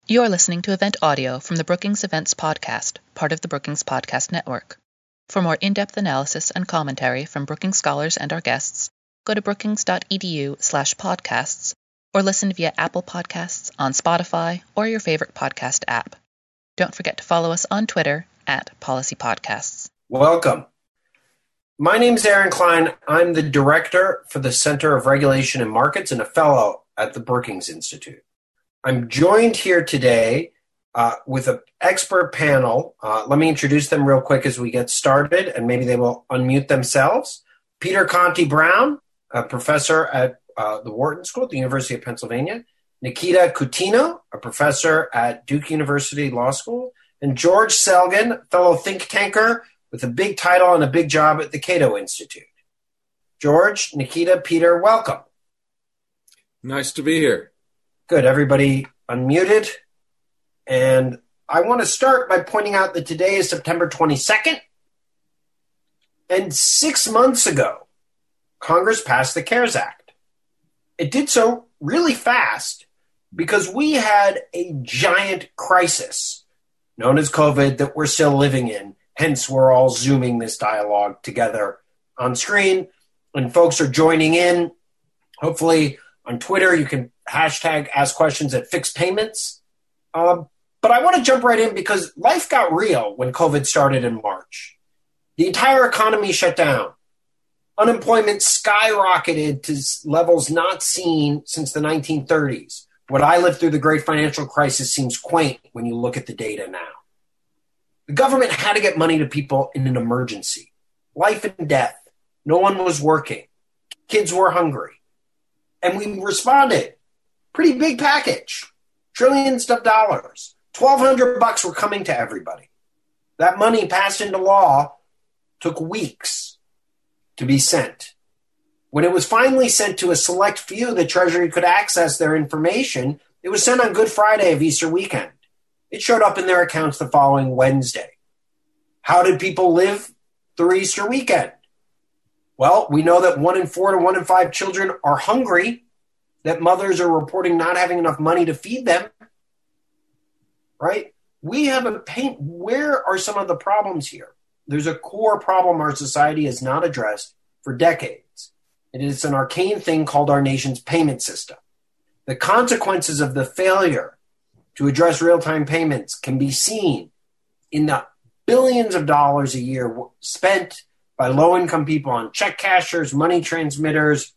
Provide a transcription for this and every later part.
You are listening to event audio from the Brookings Events Podcast, part of the Brookings Podcast Network. For more in-depth analysis and commentary from Brookings scholars and our guests, go to brookings.edu/podcasts or listen via Apple Podcasts, on Spotify, or your favorite podcast app. Don't forget to follow us on Twitter @PolicyPodcasts. Welcome. My name is Aaron Klein. I'm the Director for the Center of Regulation and Markets and a Fellow at the Brookings Institute. I'm joined here today with an expert panel. Let me introduce them real quick as we get started, and maybe they will unmute themselves. Peter Conti-Brown, a professor at the Wharton School at the University of Pennsylvania. Nikita Coutinho, a professor at Duke University Law School. And George Selgin, fellow think tanker with a big title and a big job at the Cato Institute. George, Nikita, Peter, welcome. Nice to be here. Good. Everybody unmuted. And I want to start by pointing out that today is September 22nd. And 6 months ago, Congress passed the CARES Act. It did so really fast because we had a giant crisis known as COVID that we're still living in. Hence, we're all Zooming this dialogue together on screen. And folks are joining in. Hopefully, on Twitter, you can hashtag ask questions at Fixed Payments. But I want to jump right in because life got real when COVID started in March. The entire economy shut down. Unemployment skyrocketed to levels not seen since the 1930s. What I lived through the great financial crisis seems quaint when you look at the data now. The government had to get money to people in an emergency. Life and death. No one was working. Kids were hungry. And we responded. Pretty big package. Trillions of dollars. $1,200 were coming to everybody. That money passed into law took weeks to be sent. When it was finally sent to a select few, the Treasury could access their information. It was sent on Good Friday of Easter weekend. It showed up in their accounts the following Wednesday. How did people live through Easter weekend? Well, we know that 1 in 4 to 1 in 5 children are hungry, that mothers are reporting not having enough money to feed them, right? We have a pain. Where are some of the problems here? There's a core problem our society has not addressed for decades. It is an arcane thing called our nation's payment system. The consequences of the failure to address real-time payments can be seen in the billions of dollars a year spent by low-income people on check cashers, money transmitters,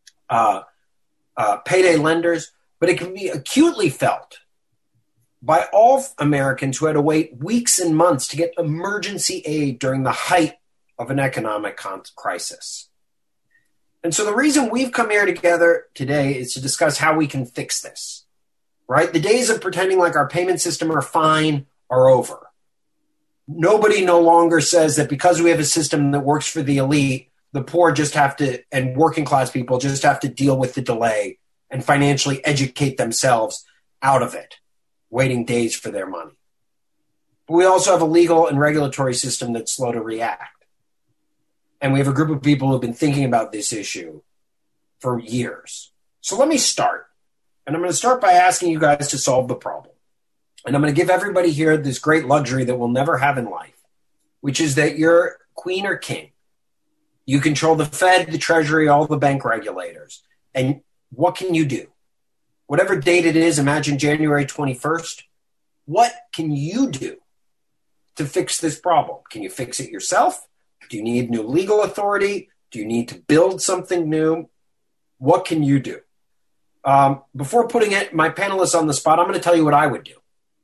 payday lenders, but it can be acutely felt by all Americans who had to wait weeks and months to get emergency aid during the height of an economic crisis. And so the reason we've come here together today is to discuss how we can fix this, right? The days of pretending like our payment system are fine are over. Nobody no longer says that because we have a system that works for the elite, the poor just have to, and working class people just have to deal with the delay and financially educate themselves out of it, waiting days for their money. But we also have a legal and regulatory system that's slow to react. And we have a group of people who have been thinking about this issue for years. So let me start. And I'm going to start by asking you guys to solve the problem. And I'm going to give everybody here this great luxury that we'll never have in life, which is that you're queen or king. You control the Fed, the Treasury, all the bank regulators. And what can you do? Whatever date it is, imagine January 21st. What can you do to fix this problem? Can you fix it yourself? Do you need new legal authority? Do you need to build something new? What can you do? Before putting my panelists on the spot, I'm going to tell you what I would do.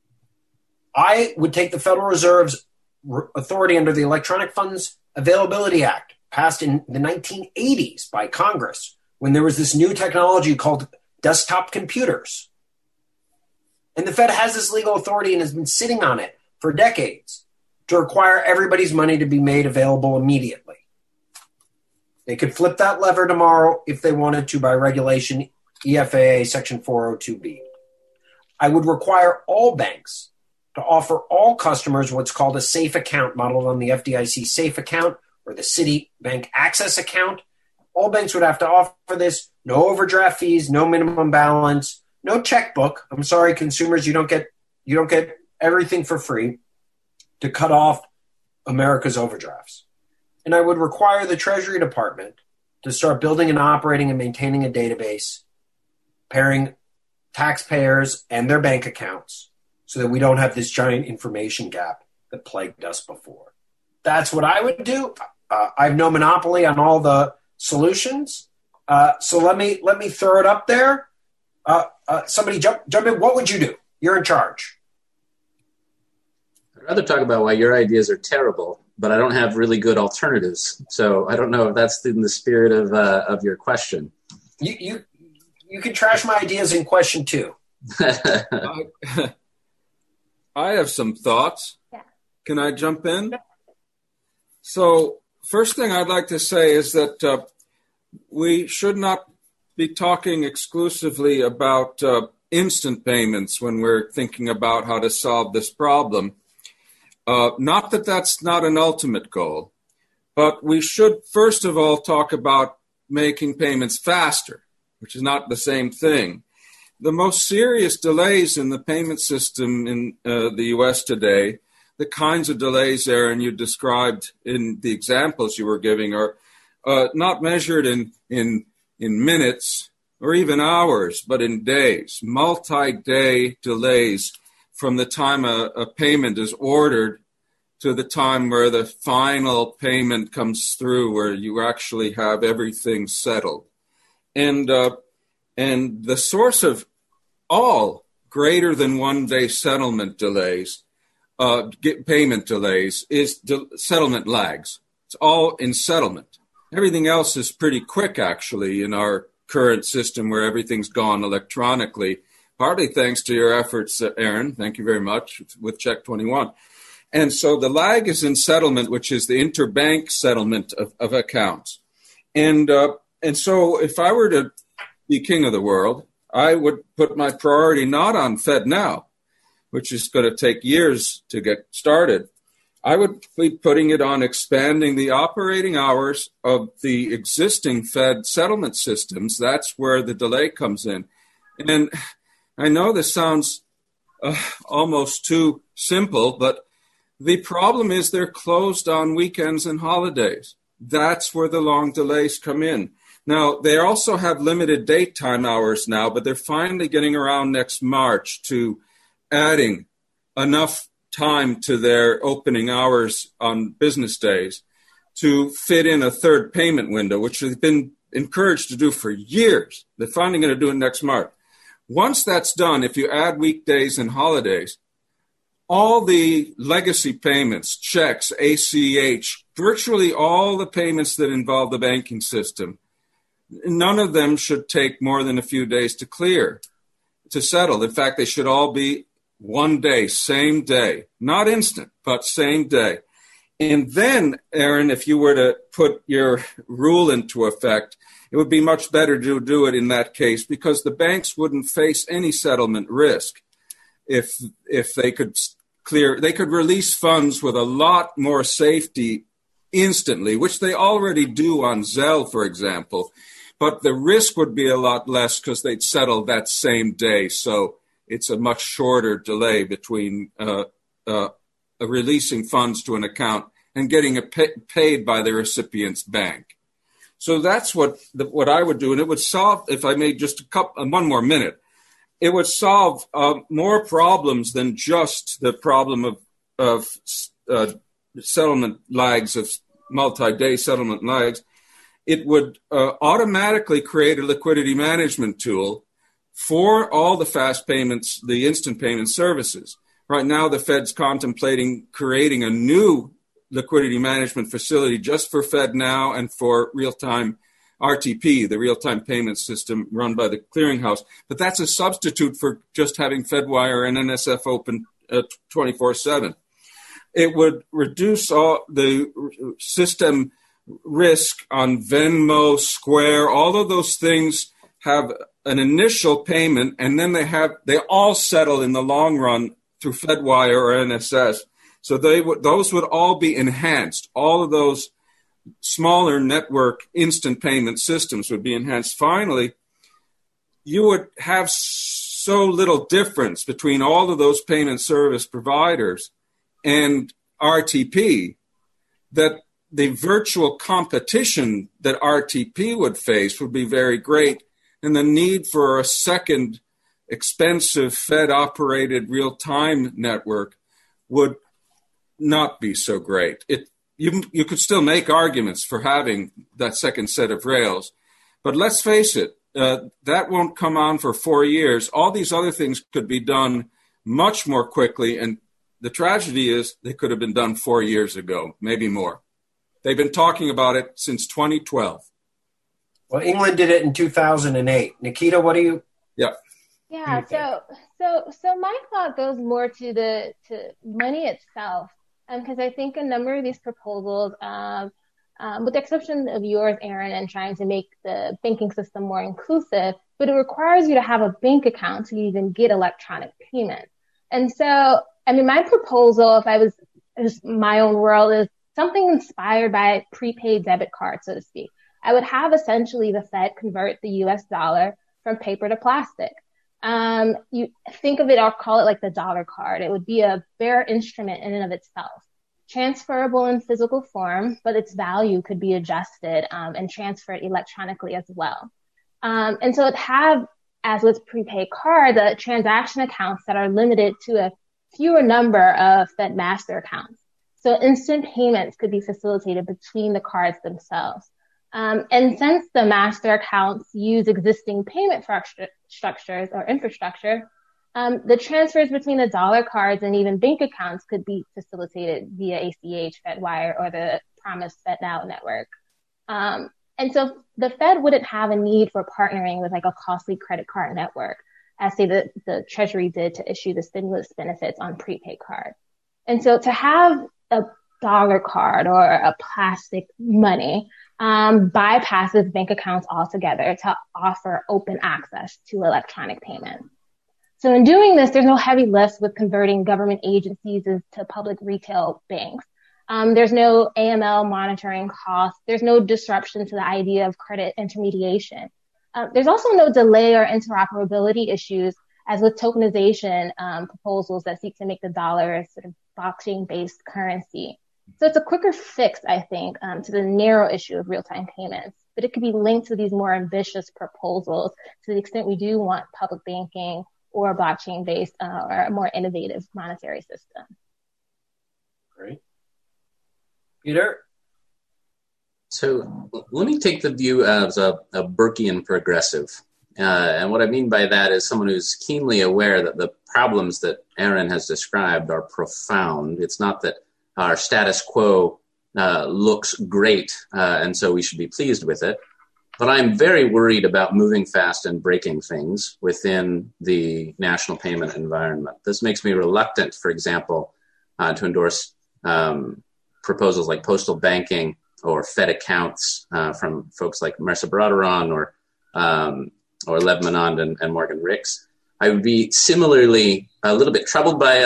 I would take the Federal Reserve's authority under the Electronic Funds Availability Act, passed in the 1980s by Congress, when there was this new technology called desktop computers. And the Fed has this legal authority and has been sitting on it for decades to require everybody's money to be made available immediately. They could flip that lever tomorrow if they wanted to by regulation, EFAA Section 402B. I would require all banks to offer all customers what's called a safe account, modeled on the FDIC safe account or the Citibank access account. All banks would have to offer this, no overdraft fees, no minimum balance, no checkbook. I'm sorry, consumers, you don't get everything for free, to cut off America's overdrafts. And I would require the Treasury Department to start building and operating and maintaining a database, pairing taxpayers and their bank accounts so that we don't have this giant information gap that plagued us before. That's what I would do. I have no monopoly on all the solutions. So let me throw it up there. Somebody jump in. What would you do? You're in charge. I'd rather talk about why your ideas are terrible, but I don't have really good alternatives. So I don't know if that's in the spirit of your question. You can trash my ideas in question too. I have some thoughts. Yeah. Can I jump in? So first thing I'd like to say is that we should not be talking exclusively about instant payments when we're thinking about how to solve this problem. Not that that's not an ultimate goal, but we should first of all talk about making payments faster, which is not the same thing. The most serious delays in the payment system in the U.S. today, the kinds of delays, Aaron, you described in the examples you were giving, are not measured in minutes or even hours, but in days, multi-day delays from the time a payment is ordered to the time where the final payment comes through, where you actually have everything settled. And the source of all greater than 1 day settlement delays, payment delays, is settlement lags. It's all in settlement. Everything else is pretty quick, actually, in our current system where everything's gone electronically, partly thanks to your efforts, Aaron. Thank you very much, with Check 21. And so the lag is in settlement, which is the interbank settlement of accounts. And so if I were to be king of the world, I would put my priority not on FedNow, which is going to take years to get started. I would be putting it on expanding the operating hours of the existing Fed settlement systems. That's where the delay comes in. And I know this sounds almost too simple, but the problem is they're closed on weekends and holidays. That's where the long delays come in. Now, they also have limited daytime hours now, but they're finally getting around next March to adding enough time to their opening hours on business days to fit in a third payment window, which they've been encouraged to do for years. They're finally going to do it next March. Once that's done, if you add weekdays and holidays, all the legacy payments, checks, ACH, virtually all the payments that involve the banking system, none of them should take more than a few days to clear, to settle. In fact, they should all be 1 day, same day, not instant, but same day. And then, Aaron, if you were to put your rule into effect, it would be much better to do it in that case because the banks wouldn't face any settlement risk if they could clear. They could release funds with a lot more safety instantly, which they already do on Zelle, for example. But the risk would be a lot less because they'd settle that same day. So it's a much shorter delay between releasing funds to an account and getting it paid by the recipient's bank. So that's what I would do, and it would solve, if I may just one more minute, it would solve more problems than just the problem of settlement lags, of multi-day settlement lags. It would automatically create a liquidity management tool for all the fast payments, the instant payment services. Right now, the Fed's contemplating creating a new liquidity management facility just for FedNow and for real-time RTP, the real-time payment system run by the clearinghouse. But that's a substitute for just having FedWire and NSF open 24/7. It would reduce all the system risk on Venmo, Square. All of those things have an initial payment, and then they all settle in the long run through FedWire or NSS. So those would all be enhanced. All of those smaller network instant payment systems would be enhanced. Finally, you would have so little difference between all of those payment service providers and RTP that the virtual competition that RTP would face would be very great, and the need for a second expensive Fed-operated real-time network would not be so great. You could still make arguments for having that second set of rails, but let's face it, that won't come on for 4 years. All these other things could be done much more quickly, and the tragedy is they could have been done 4 years ago, maybe more. They've been talking about it since 2012. Well, England did it in 2008. Nikita, what do you? Yeah. So my thought goes more to money itself, because I think a number of these proposals, with the exception of yours, Aaron, and trying to make the banking system more inclusive, but it requires you to have a bank account to even get electronic payments. And so, I mean, my proposal, if I was just my own world, is something inspired by prepaid debit card, so to speak. I would have essentially the Fed convert the US dollar from paper to plastic. You think of it, I'll call it like the dollar card. It would be a bare instrument in and of itself, transferable in physical form, but its value could be adjusted and transferred electronically as well. And so it have, as with prepaid card, the transaction accounts that are limited to a fewer number of Fed master accounts. So instant payments could be facilitated between the cards themselves. And since the master accounts use existing payment structures or infrastructure, the transfers between the dollar cards and even bank accounts could be facilitated via ACH, FedWire, or the Promise FedNow network. And so the Fed wouldn't have a need for partnering with like a costly credit card network, as say the Treasury did to issue the stimulus benefits on prepaid card. And so to have a dollar card or a plastic money bypasses bank accounts altogether to offer open access to electronic payments. So in doing this, there's no heavy lift with converting government agencies to public retail banks. There's no AML monitoring costs. There's no disruption to the idea of credit intermediation. There's also no delay or interoperability issues, as with tokenization proposals that seek to make the dollar a sort of blockchain-based currency. So it's a quicker fix, I think, to the narrow issue of real-time payments, but it could be linked to these more ambitious proposals to the extent we do want public banking or a blockchain-based or a more innovative monetary system. Great. Peter? So let me take the view as a Burkean progressive. And what I mean by that is someone who's keenly aware that the problems that Aaron has described are profound. It's not that our status quo looks great, and so we should be pleased with it. But I'm very worried about moving fast and breaking things within the national payment environment. This makes me reluctant, for example, to endorse proposals like postal banking or Fed accounts from folks like Marisa Baradaran or Lev Menand and Morgan Ricks. I would be similarly a little bit troubled by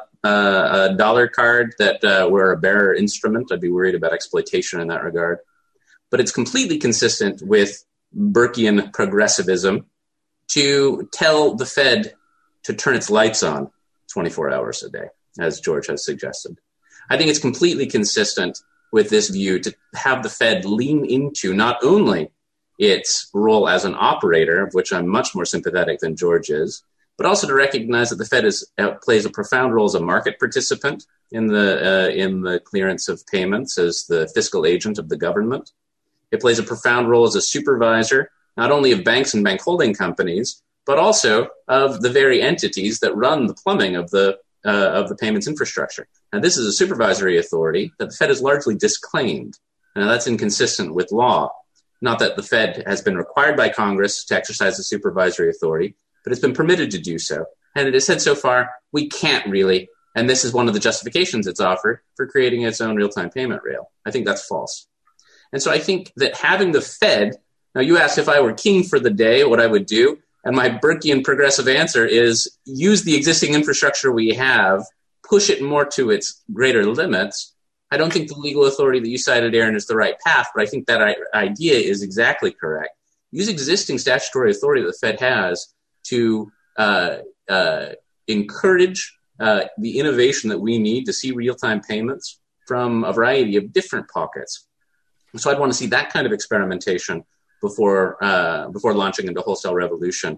a dollar card that were a bearer instrument. I'd be worried about exploitation in that regard. But it's completely consistent with Burkean progressivism to tell the Fed to turn its lights on 24 hours a day, as George has suggested. I think it's completely consistent with this view to have the Fed lean into not only its role as an operator, of which I'm much more sympathetic than George is, but also to recognize that the Fed plays a profound role as a market participant in the clearance of payments as the fiscal agent of the government. It plays a profound role as a supervisor, not only of banks and bank holding companies, but also of the very entities that run the plumbing of the payments infrastructure. Now, this is a supervisory authority that the Fed has largely disclaimed. Now, that's inconsistent with law. Not that the Fed has been required by Congress to exercise the supervisory authority, but it's been permitted to do so. And it has said so far, we can't really, and this is one of the justifications it's offered for creating its own real-time payment rail. I think that's false. And so I think that having the Fed, now you asked if I were king for the day, what I would do, and my Burkean progressive answer is use the existing infrastructure we have, push it more to its greater limits. I don't think the legal authority that you cited, Aaron, is the right path, but I think that idea is exactly correct. Use existing statutory authority that the Fed has to encourage the innovation that we need to see real-time payments from a variety of different pockets. So I'd want to see that kind of experimentation before launching into wholesale revolution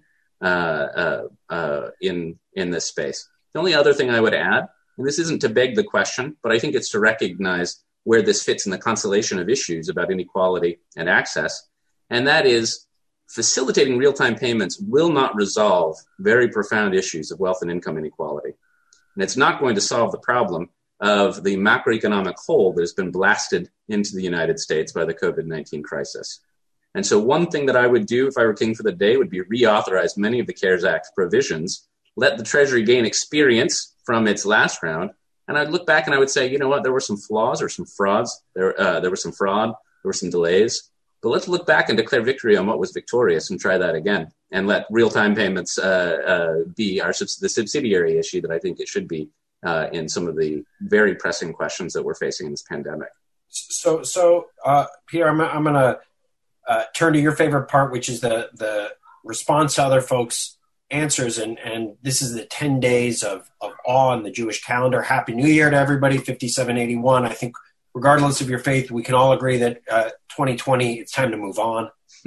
in this space. The only other thing I would add, and this isn't to beg the question, but I think it's to recognize where this fits in the constellation of issues about inequality and access, and that is facilitating real-time payments will not resolve very profound issues of wealth and income inequality. And it's not going to solve the problem of the macroeconomic hole that has been blasted into the United States by the COVID-19 crisis. And so one thing that I would do if I were king for the day would be reauthorize many of the CARES Act provisions, let the Treasury gain experience from its last round, and I'd look back and I would say, you know what, there were some flaws or some frauds, there was some fraud, there were some delays, but let's look back and declare victory on what was victorious and try that again, and let real-time payments be the subsidiary issue that I think it should be in some of the very pressing questions that we're facing in this pandemic. So Peter, I'm going to turn to your favorite part, which is the response to other folks' answers. And this is the 10 days of awe in the Jewish calendar. Happy New Year to everybody, 5781. I think regardless of your faith, we can all agree that 2020, it's time to move on.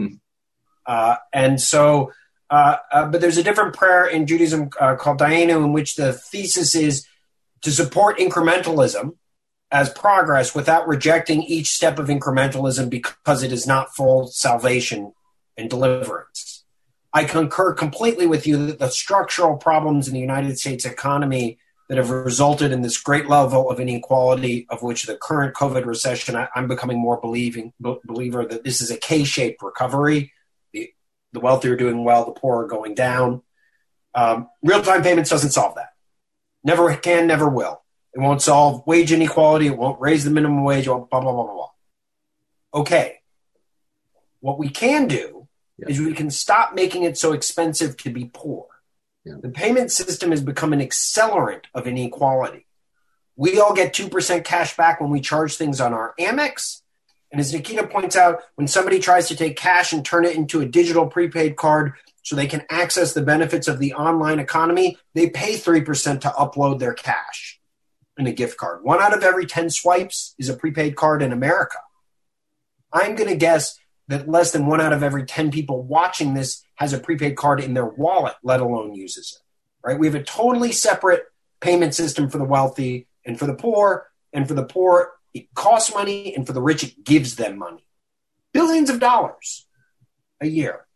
But there's a different prayer in Judaism called Dayenu, in which the thesis is to support incrementalism as progress without rejecting each step of incrementalism because it is not full salvation and deliverance. I concur completely with you that the structural problems in the United States economy that have resulted in this great level of inequality, of which the current COVID recession, I'm becoming more believer that this is a K-shaped recovery. The wealthy are doing well, the poor are going down. Real-time payments doesn't solve that. Never can, never will. It won't solve wage inequality. It won't raise the minimum wage. Blah, blah, blah, blah, blah. Okay. What we can do is we can stop making it so expensive to be poor. Yeah. The payment system has become an accelerant of inequality. We all get 2% cash back when we charge things on our Amex. And as Nikita points out, when somebody tries to take cash and turn it into a digital prepaid card so they can access the benefits of the online economy, they pay 3% to upload their cash in a gift card. 1 out of every 10 swipes is a prepaid card in America. I'm going to guess that less than 1 out of every 10 people watching this has a prepaid card in their wallet, let alone uses it. Right? We have a totally separate payment system for the wealthy and for the poor. And for the poor, it costs money, and for the rich, it gives them money. Billions of dollars a year.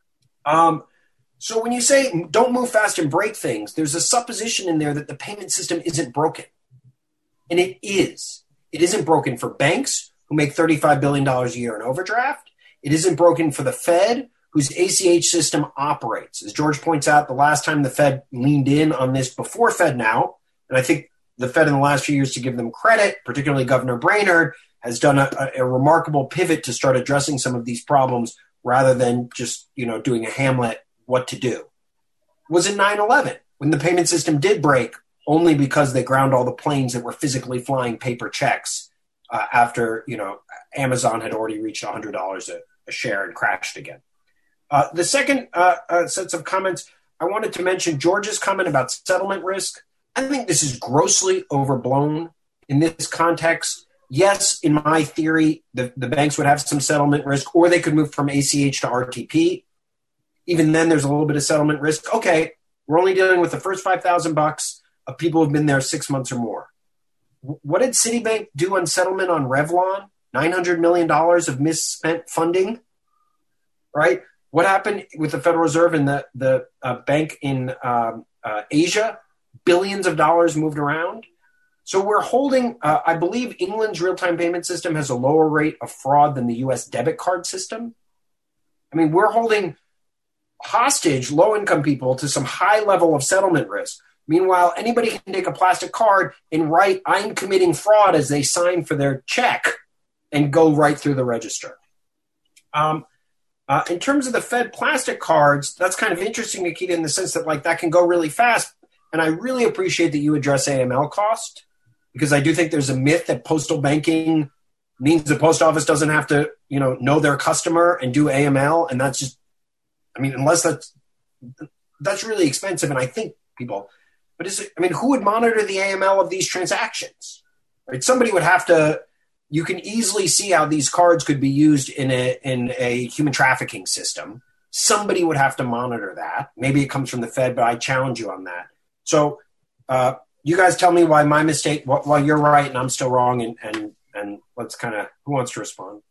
So when you say don't move fast and break things, there's a supposition in there that the payment system isn't broken. And it is. It isn't broken for banks who make $35 billion a year in overdraft. It isn't broken for the Fed, whose ACH system operates. As George points out, the last time the Fed leaned in on this before FedNow, and I think the Fed in the last few years, to give them credit, particularly Governor Brainerd, has done a remarkable pivot to start addressing some of these problems rather than just, doing a Hamlet what to do. Was in 9/11 when the payment system did break only because they ground all the planes that were physically flying paper checks after, Amazon had already reached $100 a share and crashed again. The second sets of comments, I wanted to mention George's comment about settlement risk. I think this is grossly overblown in this context. Yes, in my theory, the banks would have some settlement risk, or they could move from ACH to RTP. Even then, there's a little bit of settlement risk. Okay, we're only dealing with the first $5,000 of people who've been there 6 months or more. What did Citibank do on settlement on Revlon? $900 million of misspent funding, right? What happened with the Federal Reserve and the bank in Asia? Billions of dollars moved around. So we're holding, I believe England's real-time payment system has a lower rate of fraud than the U.S. debit card system. I mean, we're holding hostage low-income people to some high level of settlement risk. Meanwhile, anybody can take a plastic card and write, I'm committing fraud, as they sign for their check and go right through the register. In terms of the Fed plastic cards, that's kind of interesting, Nikita, in the sense that that can go really fast. And I really appreciate that you address AML cost, because I do think there's a myth that postal banking means the post office doesn't have to, know their customer and do AML. And that's just, unless that's really expensive. And I think people, but who would monitor the AML of these transactions? Right? Somebody would have to. You can easily see how these cards could be used in a human trafficking system. Somebody would have to monitor that. Maybe it comes from the Fed, but I challenge you on that. So you guys tell me why my mistake, why you're right and I'm still wrong, and let's kind of, who wants to respond?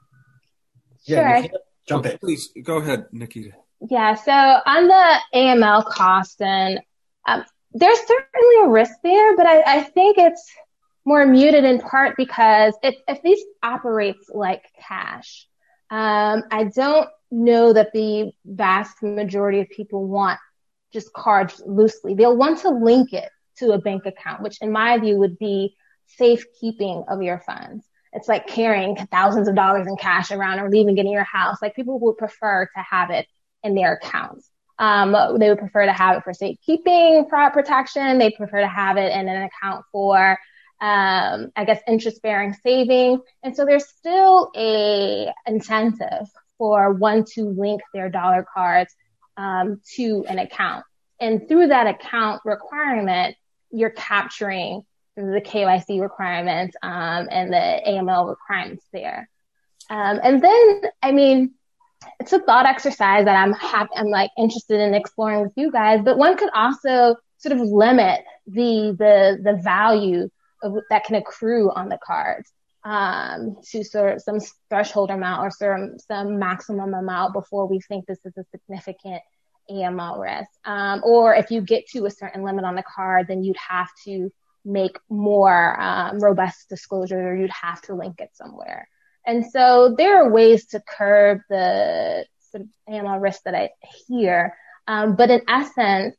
Sure. Yeah, Nikita, jump in. Please, go ahead, Nikita. Yeah, so on the AML cost, and there's certainly a risk there, but I think it's more muted in part because if these operates like cash, I don't know that the vast majority of people want just cards loosely. They'll want to link it to a bank account, which in my view would be safekeeping of your funds. It's like carrying thousands of dollars in cash around or leaving it in your house. Like, people would prefer to have it in their accounts. They would prefer to have it for safekeeping, fraud protection. They prefer to have it in an account for, interest-bearing savings. And so there's still a incentive for one to link their dollar cards to an account. And through that account requirement, you're capturing the KYC requirements and the AML requirements there. And then, it's a thought exercise that I'm like interested in exploring with you guys, but one could also sort of limit the value that can accrue on the cards to sort of some threshold amount or some maximum amount before we think this is a significant AML risk. Or if you get to a certain limit on the card, then you'd have to make more robust disclosures, or you'd have to link it somewhere. And so there are ways to curb the sort of AML risk that I hear. But in essence,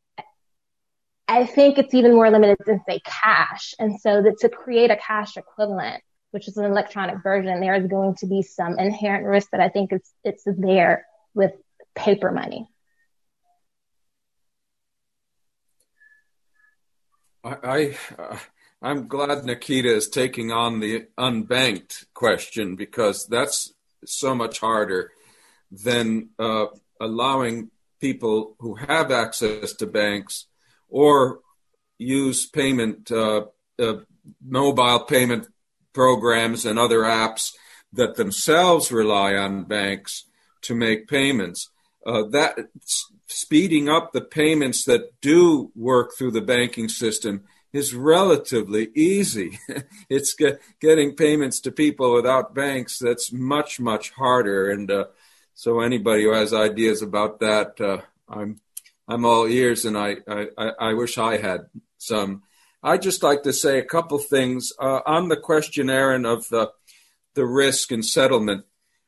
I think it's even more limited than, say, cash. And so to create a cash equivalent, which is an electronic version, there is going to be some inherent risk that I think it's there with paper money. I'm glad Nikita is taking on the unbanked question, because that's so much harder than allowing people who have access to banks or use mobile payment programs and other apps that themselves rely on banks to make payments. That speeding up the payments that do work through the banking system is relatively easy. It's getting payments to people without banks that's much, much harder. And so anybody who has ideas about that, I'm all ears, and I wish I had some. I'd just like to say a couple things on the question, Aaron, of the risk and settlement.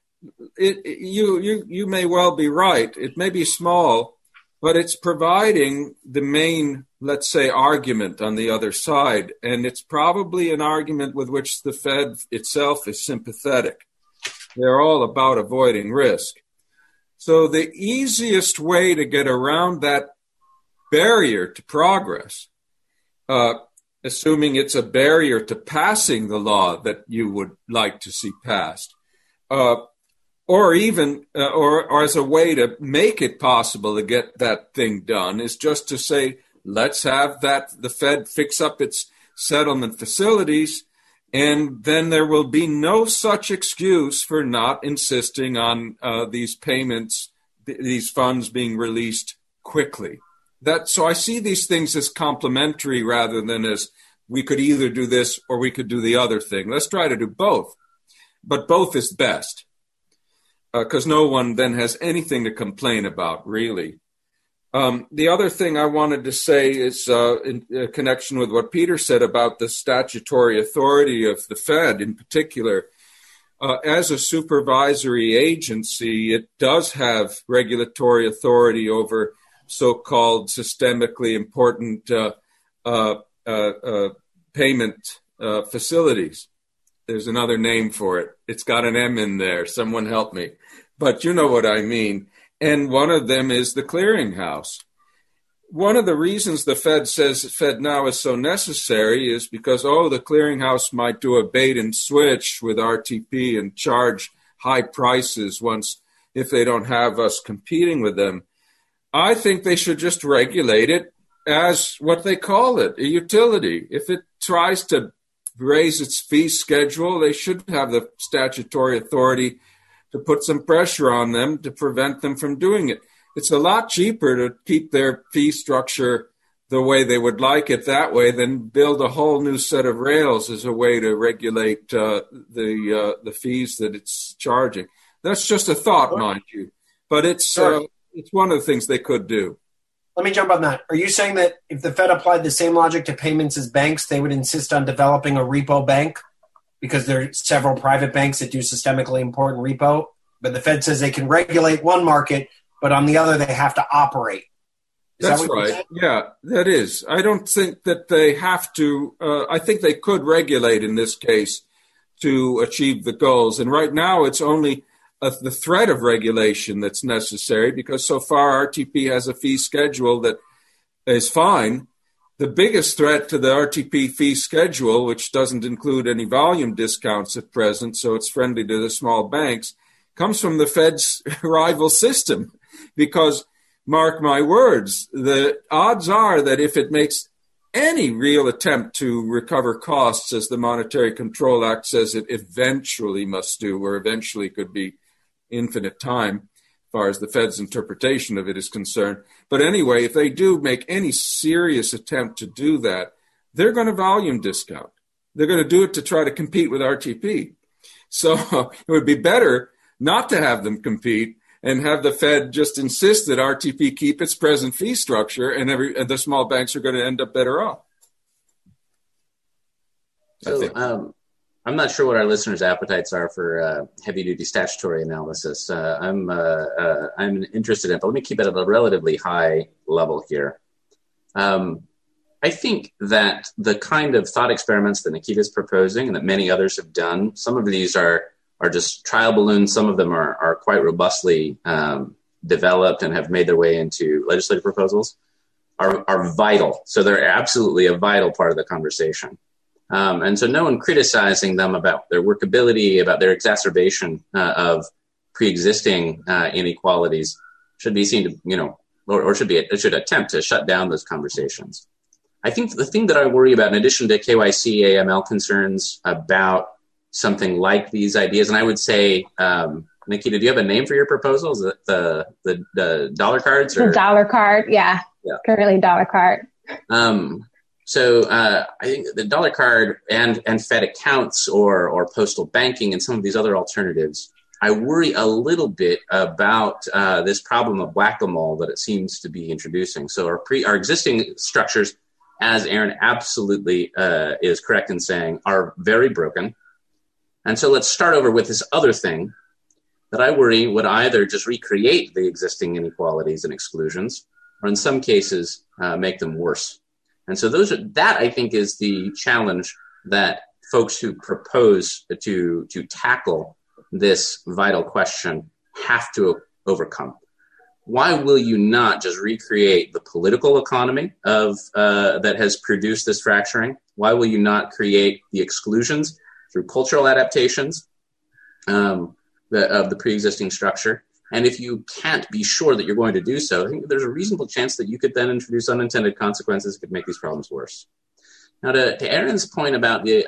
You may well be right. It may be small, but it's providing the main, let's say, argument on the other side. And it's probably an argument with which the Fed itself is sympathetic. They're all about avoiding risk. So the easiest way to get around that barrier to progress, assuming it's a barrier to passing the law that you would like to see passed, or even or as a way to make it possible to get that thing done, is just to say, let's have the Fed fix up its settlement facilities, and then there will be no such excuse for not insisting on these payments, these funds being released quickly. So I see these things as complementary rather than as we could either do this or we could do the other thing. Let's try to do both, but both is best. Because no one then has anything to complain about, really. The other thing I wanted to say is in connection with what Peter said about the statutory authority of the Fed in particular. As a supervisory agency, it does have regulatory authority over so-called systemically important payment facilities. There's another name for it. It's got an M in there. Someone help me. But you know what I mean. And one of them is the clearinghouse. One of the reasons the Fed says FedNow is so necessary is because, the clearinghouse might do a bait and switch with RTP and charge high prices if they don't have us competing with them. I think they should just regulate it as what they call it, a utility. If it tries to raise its fee schedule, they should have the statutory authority to put some pressure on them to prevent them from doing it. It's a lot cheaper to keep their fee structure the way they would like it that way than build a whole new set of rails as a way to regulate the fees that it's charging. That's just a thought, mind you, but it's one of the things they could do. Let me jump on that. Are you saying that if the Fed applied the same logic to payments as banks, they would insist on developing a repo bank because there are several private banks that do systemically important repo, but the Fed says they can regulate one market, but on the other they have to operate? That's right. Yeah, that is. I don't think that they have to. I think they could regulate in this case to achieve the goals. And right now it's only the threat of regulation that's necessary because so far RTP has a fee schedule that is fine. The biggest threat to the RTP fee schedule, which doesn't include any volume discounts at present, so it's friendly to the small banks, comes from the Fed's rival system because, mark my words, the odds are that if it makes any real attempt to recover costs, as the Monetary Control Act says it eventually must do, or eventually could be infinite time as far as the Fed's interpretation of it is concerned. But anyway, if they do make any serious attempt to do that, they're going to volume discount. They're going to do it to try to compete with RTP. So it would be better not to have them compete and have the Fed just insist that RTP keep its present fee structure, and the small banks are going to end up better off. So I'm not sure what our listeners' appetites are for heavy-duty statutory analysis. I'm interested in it, but let me keep it at a relatively high level here. I think that the kind of thought experiments that Nikita's proposing and that many others have done, some of these are just trial balloons. Some of them are quite robustly developed and have made their way into legislative proposals, are vital. So they're absolutely a vital part of the conversation. And so no one criticizing them about their workability, about their exacerbation of pre-existing inequalities should be seen to, should attempt to shut down those conversations. I think the thing that I worry about, in addition to KYC, AML concerns about something like these ideas, and I would say, Nikita, do you have a name for your proposal? Is it the dollar cards? Or? The dollar card, yeah. Currently dollar card. So I think the dollar card and Fed accounts or postal banking and some of these other alternatives, I worry a little bit about this problem of whack-a-mole that it seems to be introducing. So our existing structures, as Aaron absolutely is correct in saying, are very broken. And so let's start over with this other thing that I worry would either just recreate the existing inequalities and exclusions, or in some cases make them worse. And so that I think is the challenge that folks who propose to tackle this vital question have to overcome. Why will you not just recreate the political economy of that has produced this fracturing? Why will you not create the exclusions through cultural adaptations of the pre-existing structure? And if you can't be sure that you're going to do so, I think there's a reasonable chance that you could then introduce unintended consequences that could make these problems worse. Now, to Aaron's point about the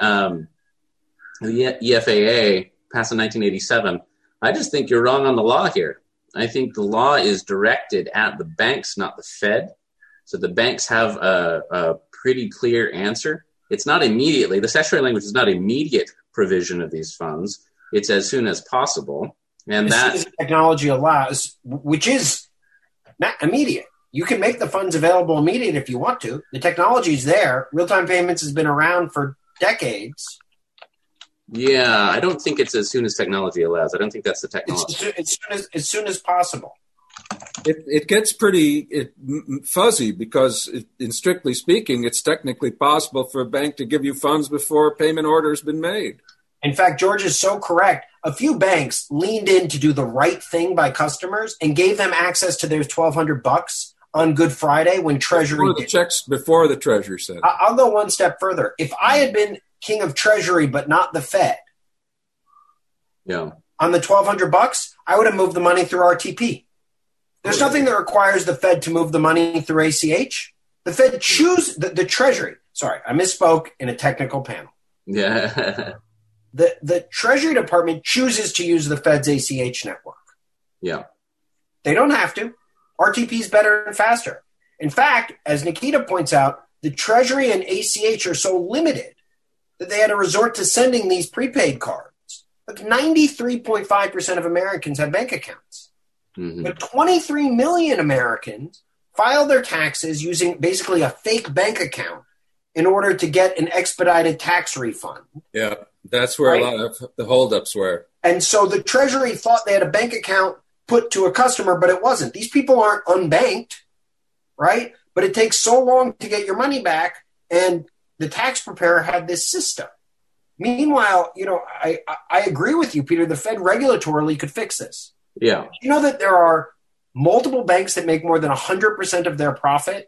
EFAA passed in 1987, I just think you're wrong on the law here. I think the law is directed at the banks, not the Fed. So the banks have a pretty clear answer. It's not immediately. The statutory language is not immediate provision of these funds. It's as soon as possible. And that technology allows, which is not immediate. You can make the funds available immediate if you want to. The technology is there. Real-time payments has been around for decades. Yeah, I don't think it's as soon as technology allows. I don't think that's the technology. As soon as possible. It gets pretty fuzzy because, in strictly speaking, it's technically possible for a bank to give you funds before a payment order has been made. In fact, George is so correct. A few banks leaned in to do the right thing by customers and gave them access to their $1,200 on Good Friday when Treasury before the Treasury said. I'll go one step further. If I had been king of Treasury but not the Fed, on the $1,200, I would have moved the money through RTP. There's nothing that requires the Fed to move the money through ACH. The Fed the Treasury. Sorry, I misspoke in a technical panel. Yeah. The Treasury Department chooses to use the Fed's ACH network. Yeah. They don't have to. RTP is better and faster. In fact, as Nikita points out, the Treasury and ACH are so limited that they had to resort to sending these prepaid cards. Like 93.5% of Americans have bank accounts. Mm-hmm. But 23 million Americans file their taxes using basically a fake bank account in order to get an expedited tax refund. Yeah, that's where right? A lot of the holdups were. And so the Treasury thought they had a bank account put to a customer, but it wasn't. These people aren't unbanked, right? But it takes so long to get your money back, and the tax preparer had this system. Meanwhile, I agree with you, Peter. The Fed regulatorily could fix this. Yeah. You know that there are multiple banks that make more than 100% of their profit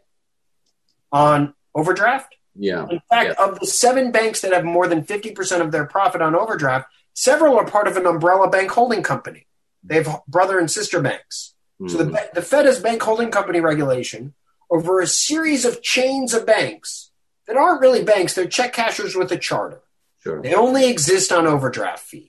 on overdraft? Yeah. In fact, of the 7 banks that have more than 50% of their profit on overdraft, several are part of an umbrella bank holding company. They have brother and sister banks. Mm-hmm. So the Fed has bank holding company regulation over a series of chains of banks that aren't really banks. They're check cashers with a charter. Sure. They only exist on overdraft fee.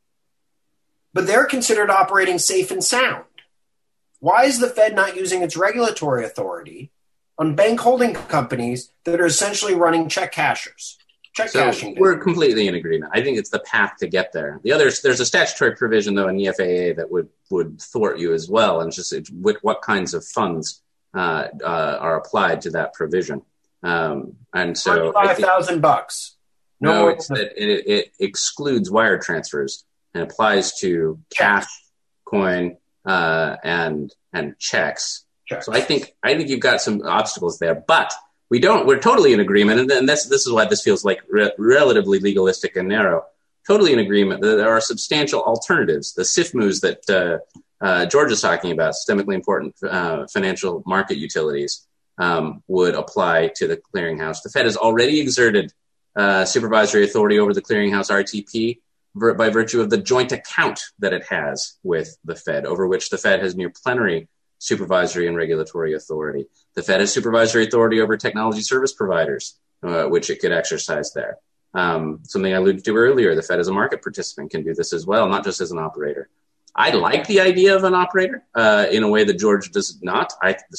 But they're considered operating safe and sound. Why is the Fed not using its regulatory authority on bank holding companies that are essentially running check cashers? Cashing. We're completely in agreement. I think it's the path to get there. There's a statutory provision, though, in the FAA that would thwart you as well, and just what kinds of funds are applied to that provision. And so $5,000. No, it's that it excludes wire transfers and applies to cash, coin, and checks. So I think you've got some obstacles there, but we're totally in agreement. And this is why this feels like relatively legalistic and narrow. Totally in agreement that there are substantial alternatives. The SIFMUs that George is talking about, systemically important financial market utilities, would apply to the clearinghouse. The Fed has already exerted supervisory authority over the clearinghouse RTP by virtue of the joint account that it has with the Fed, over which the Fed has near plenary supervisory and regulatory authority. The Fed has supervisory authority over technology service providers, which it could exercise there. Something I alluded to earlier, the Fed as a market participant can do this as well, not just as an operator. I like the idea of an operator in a way that George does not.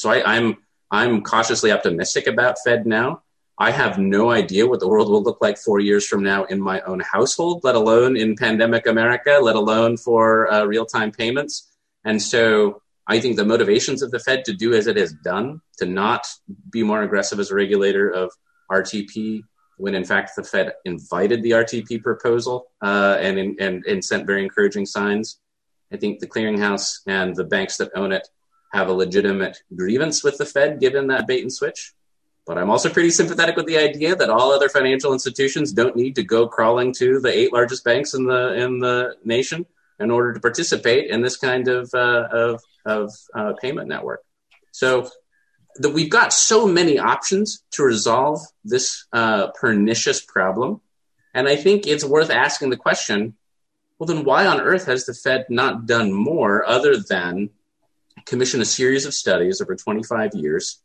I'm cautiously optimistic about Fed now. I have no idea what the world will look like 4 years from now in my own household, let alone in pandemic America, let alone for real-time payments. And so I think the motivations of the Fed to do as it has done, to not be more aggressive as a regulator of RTP, when in fact the Fed invited the RTP proposal and sent very encouraging signs. I think the clearinghouse and the banks that own it have a legitimate grievance with the Fed, given that bait and switch. But I'm also pretty sympathetic with the idea that all other financial institutions don't need to go crawling to the 8 largest banks in the nation in order to participate in this kind of payment network. So we've got so many options to resolve this pernicious problem. And I think it's worth asking the question, well, then why on earth has the Fed not done more other than commission a series of studies over 25 years,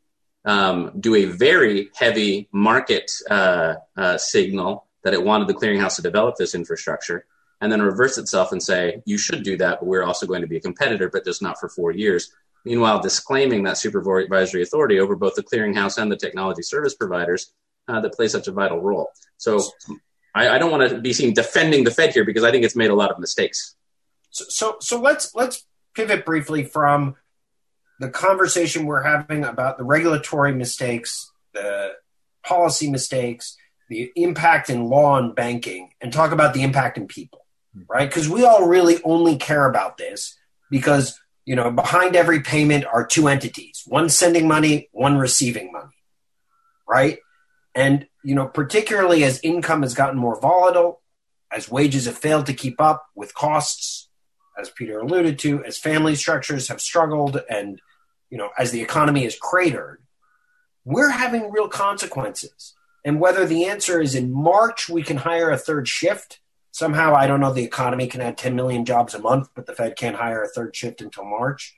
do a very heavy market signal that it wanted the clearinghouse to develop this infrastructure, and then reverse itself and say, you should do that, but we're also going to be a competitor, but just not for 4 years. Meanwhile, disclaiming that supervisory authority over both the clearinghouse and the technology service providers that play such a vital role. So I don't want to be seen defending the Fed here, because I think it's made a lot of mistakes. So let's pivot briefly from the conversation we're having about the regulatory mistakes, the policy mistakes, the impact in law and banking, and talk about the impact in people, right? Because we all really only care about this because, behind every payment are 2 entities, one sending money, one receiving money, right? And, particularly as income has gotten more volatile, as wages have failed to keep up with costs, as Peter alluded to, as family structures have struggled and, as the economy is cratered, we're having real consequences. And whether the answer is in March, we can hire a third shift. Somehow, I don't know, the economy can add 10 million jobs a month, but the Fed can't hire a third shift until March.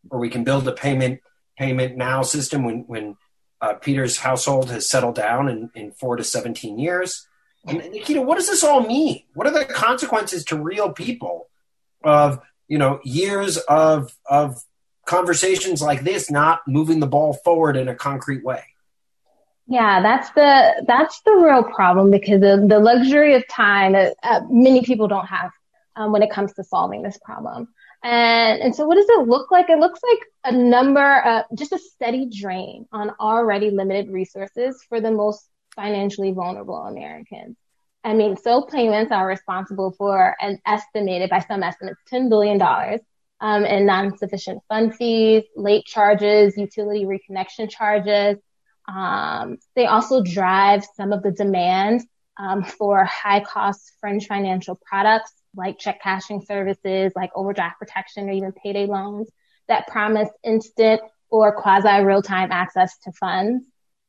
or we can build a payment now system when Peter's household has settled down in 4 to 17 years. And Nikita, what does this all mean? What are the consequences to real people of years of conversations like this not moving the ball forward in a concrete way? Yeah, that's the real problem, because the luxury of time that many people don't have when it comes to solving this problem. And so what does it look like? It looks like just a steady drain on already limited resources for the most financially vulnerable Americans. I mean, SO payments are responsible for an estimated, by some estimates, $10 billion in non-sufficient fund fees, late charges, utility reconnection charges. They also drive some of the demand for high-cost fringe financial products like check cashing services, like overdraft protection, or even payday loans that promise instant or quasi-real-time access to funds.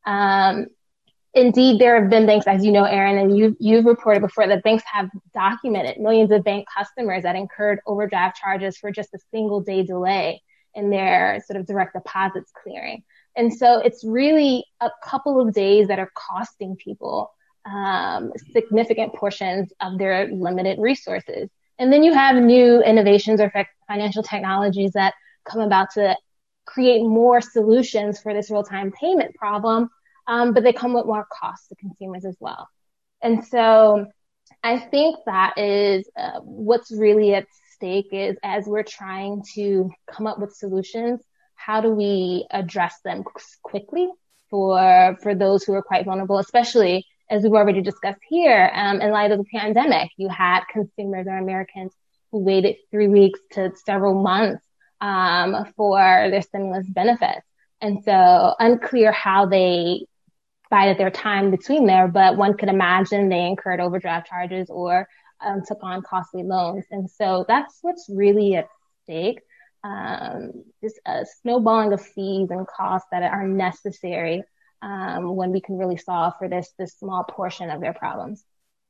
Indeed, there have been banks, as you know, Aaron, and you've reported before, that banks have documented millions of bank customers that incurred overdraft charges for just a single day delay in their sort of direct deposits clearing. And so it's really a couple of days that are costing people significant portions of their limited resources. And then you have new innovations or financial technologies that come about to create more solutions for this real-time payment problem, but they come with more costs to consumers as well. And so I think that is what's really at stake, is as we're trying to come up with solutions, how do we address them quickly for those who are quite vulnerable, especially, as we've already discussed here, in light of the pandemic. You had consumers or Americans who waited 3 weeks to several months for their stimulus benefits. And so unclear how they bided their time between there, but one could imagine they incurred overdraft charges or took on costly loans. And so that's what's really at stake. Just a snowballing of fees and costs that are necessary when we can really solve for this small portion of their problems.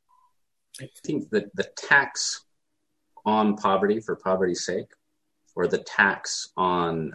I think that the tax on poverty for poverty's sake, or the tax on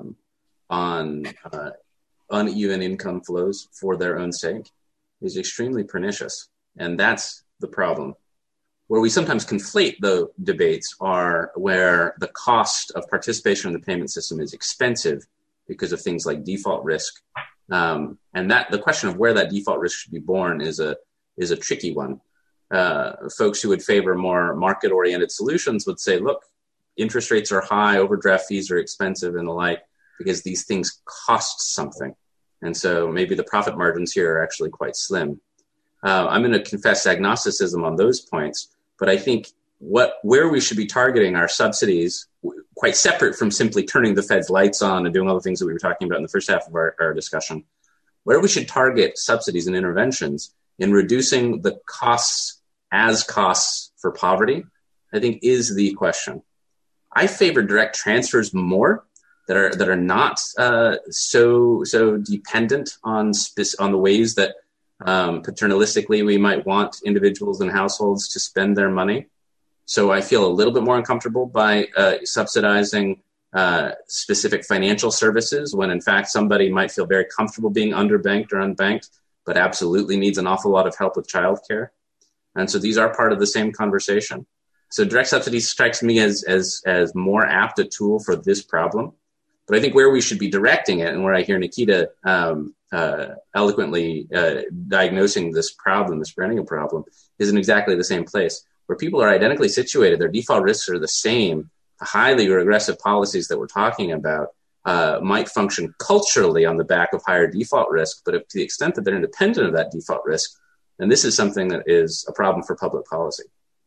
uneven income flows for their own sake, is extremely pernicious. And that's the problem. Where we sometimes conflate the debates are where the cost of participation in the payment system is expensive because of things like default risk. And that the question of where that default risk should be borne is a tricky one. Folks who would favor more market-oriented solutions would say, look, interest rates are high, overdraft fees are expensive and the like, because these things cost something. And so maybe the profit margins here are actually quite slim. I'm going to confess agnosticism on those points, but I think where we should be targeting our subsidies, quite separate from simply turning the Fed's lights on and doing all the things that we were talking about in the first half of our discussion, where we should target subsidies and interventions in reducing the costs as costs for poverty, I think is the question. I favor direct transfers more that are not so dependent on the ways that paternalistically we might want individuals and households to spend their money. So I feel a little bit more uncomfortable by subsidizing specific financial services when in fact somebody might feel very comfortable being underbanked or unbanked, but absolutely needs an awful lot of help with childcare. And so these are part of the same conversation. So direct subsidies strikes me as more apt a tool for this problem. But I think where we should be directing it, and where I hear Nikita eloquently diagnosing this problem, this perennial problem, is in exactly the same place, where people are identically situated. Their default risks are the same. The highly regressive policies that we're talking about might function culturally on the back of higher default risk, but to the extent that they're independent of that default risk, then this is something that is a problem for public policy.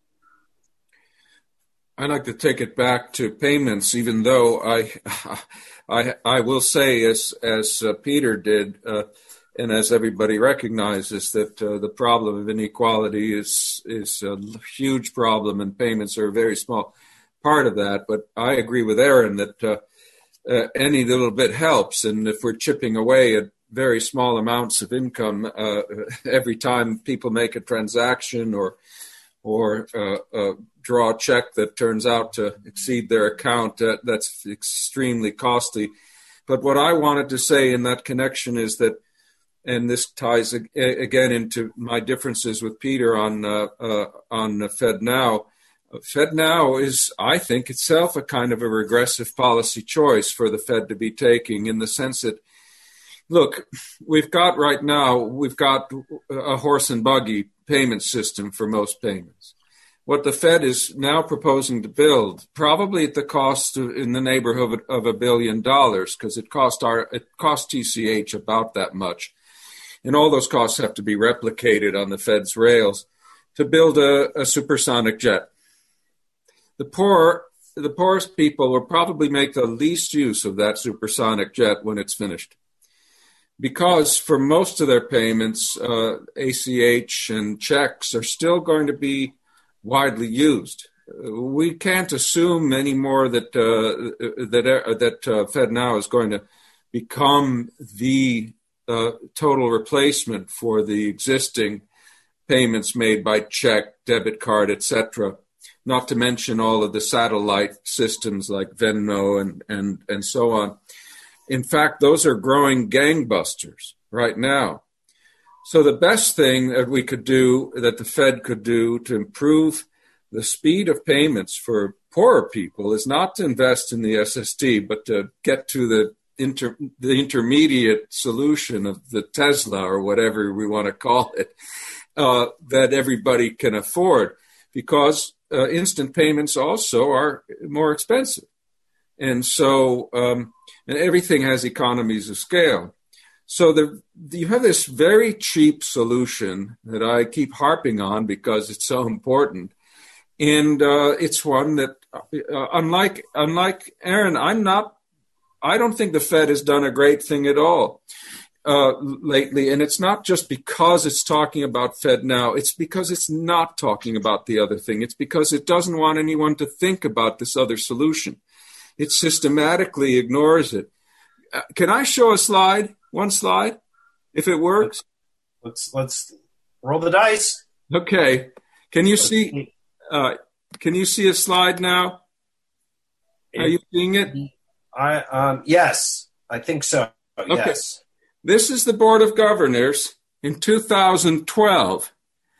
I'd like to take it back to payments, even though I will say, as Peter did, and as everybody recognizes, that the problem of inequality is a huge problem, and payments are a very small part of that. But I agree with Aaron that any little bit helps, and if we're chipping away at very small amounts of income every time people make a transaction or or draw a check that turns out to exceed their account. That's extremely costly. But what I wanted to say in that connection is that, and this ties again into my differences with Peter on FedNow. FedNow is, I think, itself a kind of a regressive policy choice for the Fed to be taking, in the sense that, look, we've got a horse and buggy payment system for most payments. What the Fed is now proposing to build, probably at the cost in the neighborhood of $1 billion, because it cost TCH about that much, and all those costs have to be replicated on the Fed's rails, to build a supersonic jet. The poorest people will probably make the least use of that supersonic jet when it's finished, because for most of their payments, ACH and checks are still going to be widely used. We can't assume anymore that FedNow is going to become the total replacement for the existing payments made by check, debit card, etc. Not to mention all of the satellite systems like Venmo and so on. In fact, those are growing gangbusters right now. So the best thing that we could do, that the Fed could do to improve the speed of payments for poorer people, is not to invest in the SSD, but to get to the intermediate solution of the Tesla, or whatever we want to call it, that everybody can afford, because instant payments also are more expensive. And so and everything has economies of scale. So you have this very cheap solution that I keep harping on because it's so important. And it's one that, unlike Aaron, I don't think the Fed has done a great thing at all lately. And it's not just because it's talking about FedNow. It's because it's not talking about the other thing. It's because it doesn't want anyone to think about this other solution. It systematically ignores it. Can I show a slide? One slide, if it works. Let's roll the dice. Okay. Can you see? Can you see a slide now? Are you seeing it? Yes, I think so. Okay. Yes. This is the Board of Governors in 2012,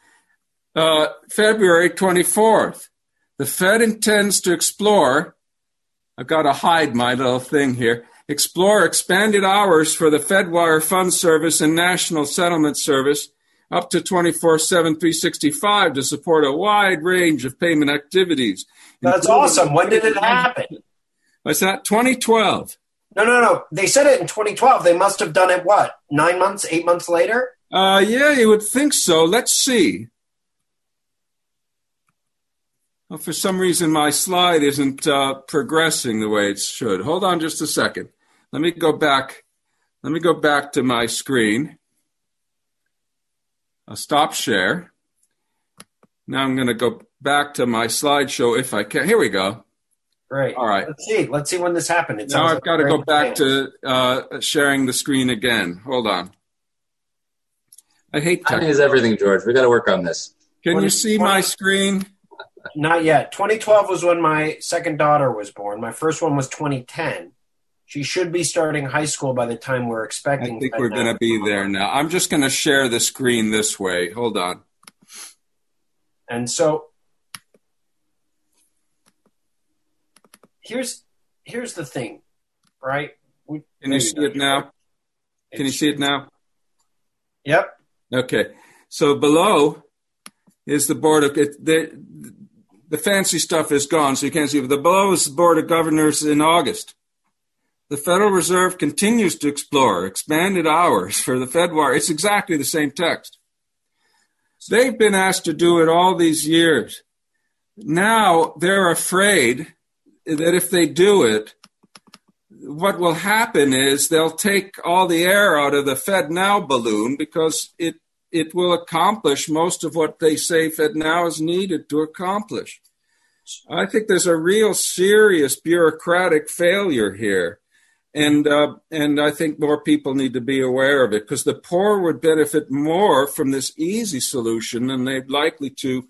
February 24th. The Fed intends to explore. I've got to hide my little thing here. Explore expanded hours for the FedWire Fund Service and National Settlement Service up to 24/7, 365 to support a wide range of payment activities. That's awesome. When did it happen? What's that? 2012. No. They said it in 2012. They must have done it, 9 months, 8 months later? Yeah, you would think so. Let's see. Well, for some reason, my slide isn't progressing the way it should. Hold on just a second. Let me go back to my screen. I'll stop share. Now I'm going to go back to my slideshow if I can. Here we go. Great. All right. Let's see when this happened. Now I've got to go back to sharing the screen again. Hold on. I hate timing is everything, George. We got to work on this. Can you see my screen? Not yet. 2012 was when my second daughter was born. My first one was 2010. She should be starting high school by the time we're expecting. I think we're going to be there now. I'm just going to share the screen this way. Hold on. And so here's the thing, right? Can you see it now? Can you see it now? Yep. Okay. So below is the board of the fancy stuff is gone, so you can't see it. But below is the Board of Governors in August. The Federal Reserve continues to explore expanded hours for the FedWire. It's exactly the same text. They've been asked to do it all these years. Now they're afraid that if they do it, what will happen is they'll take all the air out of the FedNow balloon, because it will accomplish most of what they say FedNow is needed to accomplish. I think there's a real serious bureaucratic failure here. And I think more people need to be aware of it, because the poor would benefit more from this easy solution than they'd likely to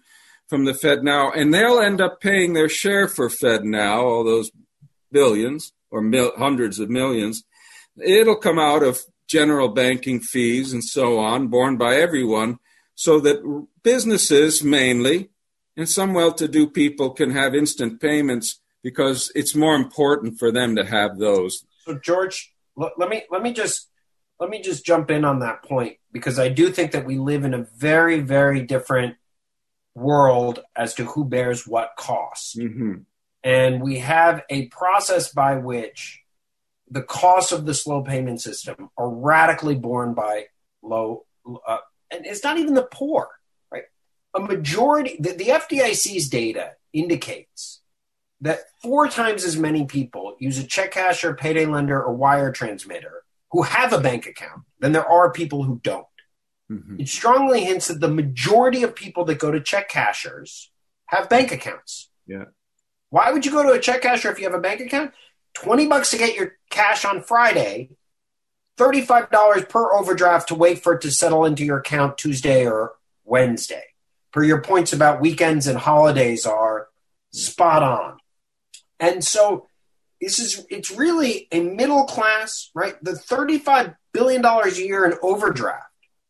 from the FedNow, and they'll end up paying their share for FedNow, all those billions or hundreds of millions. It'll come out of general banking fees and so on, borne by everyone, so that businesses mainly and some well-to-do people can have instant payments because it's more important for them to have those. So, George, let me just jump in on that point, because I do think that we live in a very, very different world as to who bears what cost. Mm-hmm. And we have a process by which the costs of the slow payment system are radically borne by low, and it's not even the poor, right? A majority, the FDIC's data indicates that 4 times as many people use a check casher, payday lender, or wire transmitter who have a bank account than there are people who don't. Mm-hmm. It strongly hints that the majority of people that go to check cashers have bank accounts. Yeah. Why would you go to a check casher if you have a bank account? $20 to get your cash on Friday, $35 per overdraft to wait for it to settle into your account Tuesday or Wednesday. Per your points about weekends and holidays are spot on. And so it's really a middle class, right? The $35 billion a year in overdraft,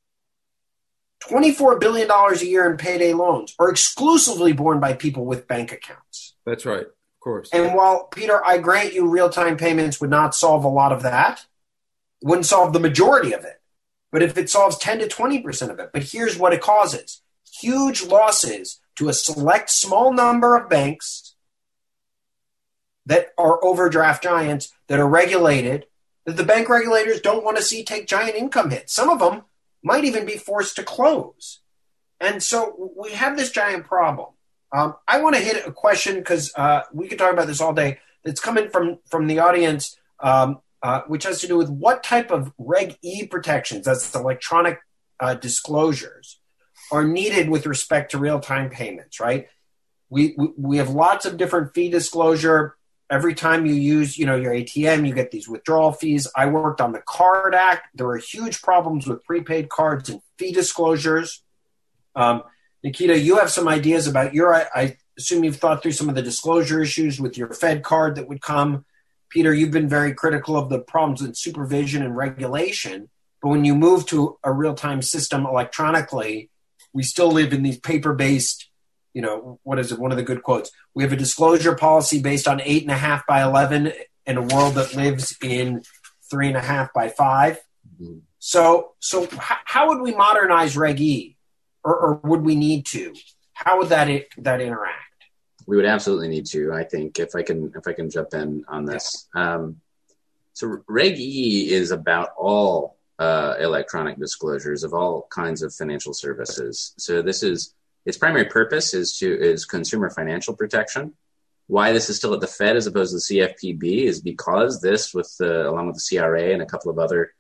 $24 billion a year in payday loans are exclusively borne by people with bank accounts. That's right, of course. And while, Peter, I grant you real-time payments would not solve a lot of that, wouldn't solve the majority of it, but if it solves 10 to 20% of it, but here's what it causes. Huge losses to a select small number of banks that are overdraft giants, that are regulated, that the bank regulators don't want to see take giant income hits. Some of them might even be forced to close. And so we have this giant problem. I want to hit a question because we could talk about this all day. That's coming from the audience, which has to do with what type of Reg E protections, that's electronic disclosures, are needed with respect to real-time payments, right? We have lots of different fee disclosure. Every time you use, your ATM, you get these withdrawal fees. I worked on the Card Act. There were huge problems with prepaid cards and fee disclosures. Nikita, you have some ideas about I assume you've thought through some of the disclosure issues with your Fed card that would come. Peter, you've been very critical of the problems with supervision and regulation. But when you move to a real-time system electronically, we still live in these paper-based, what is it? One of the good quotes. We have a disclosure policy based on 8.5 by 11 in a world that lives in 3.5 by 5. Mm-hmm. So how would we modernize Reg E, or would we need to? How would that interact? We would absolutely need to. I think if I can jump in on this. Yeah. So Reg E is about all electronic disclosures of all kinds of financial services. So its primary purpose is consumer financial protection. Why this is still at the Fed as opposed to the CFPB is because this, along with the CRA and a couple of other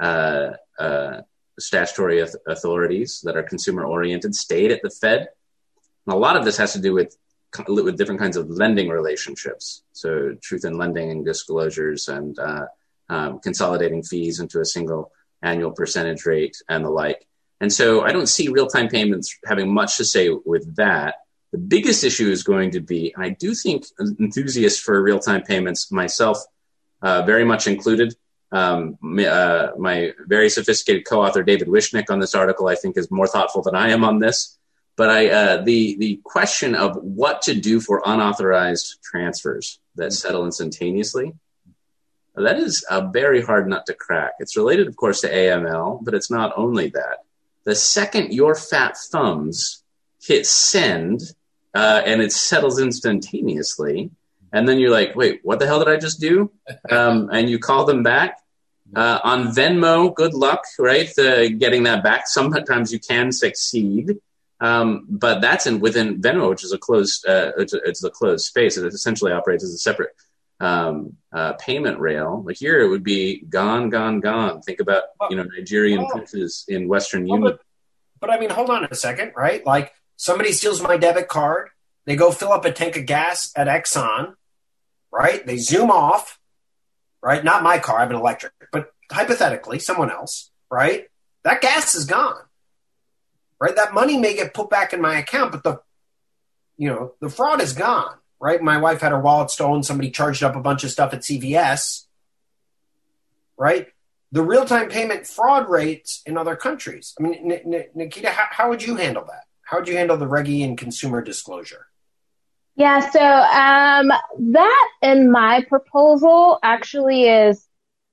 statutory authorities that are consumer oriented, stayed at the Fed. And a lot of this has to do with different kinds of lending relationships. So truth in lending and disclosures and consolidating fees into a single annual percentage rate and the like. And so I don't see real-time payments having much to say with that. The biggest issue is going to be, and I do think enthusiasts for real-time payments, myself very much included, my very sophisticated co-author David Wishnick on this article, I think, is more thoughtful than I am on this. But the question of what to do for unauthorized transfers that settle instantaneously, that is a very hard nut to crack. It's related, of course, to AML, but it's not only that. The second your fat thumbs hit send and it settles instantaneously, and then you're like, wait, what the hell did I just do? And you call them back. On Venmo, good luck, right? Getting that back. Sometimes you can succeed. But that's within Venmo, which is a closed space. It essentially operates as a separate payment rail. Like here, it would be gone. Think about Nigerian princes in Western Union. But I mean, hold on a second, right? Like somebody steals my debit card, they go fill up a tank of gas at Exxon, right? They zoom off, right? Not my car, I have an electric, but hypothetically, someone else, right? That gas is gone. Right, that money may get put back in my account, but the fraud is gone, right? My wife had her wallet stolen. Somebody charged up a bunch of stuff at CVS, right? The real-time payment fraud rates in other countries. I mean, Nikita, how would you handle that? How would you handle the Regi and consumer disclosure? Yeah, so that in my proposal actually is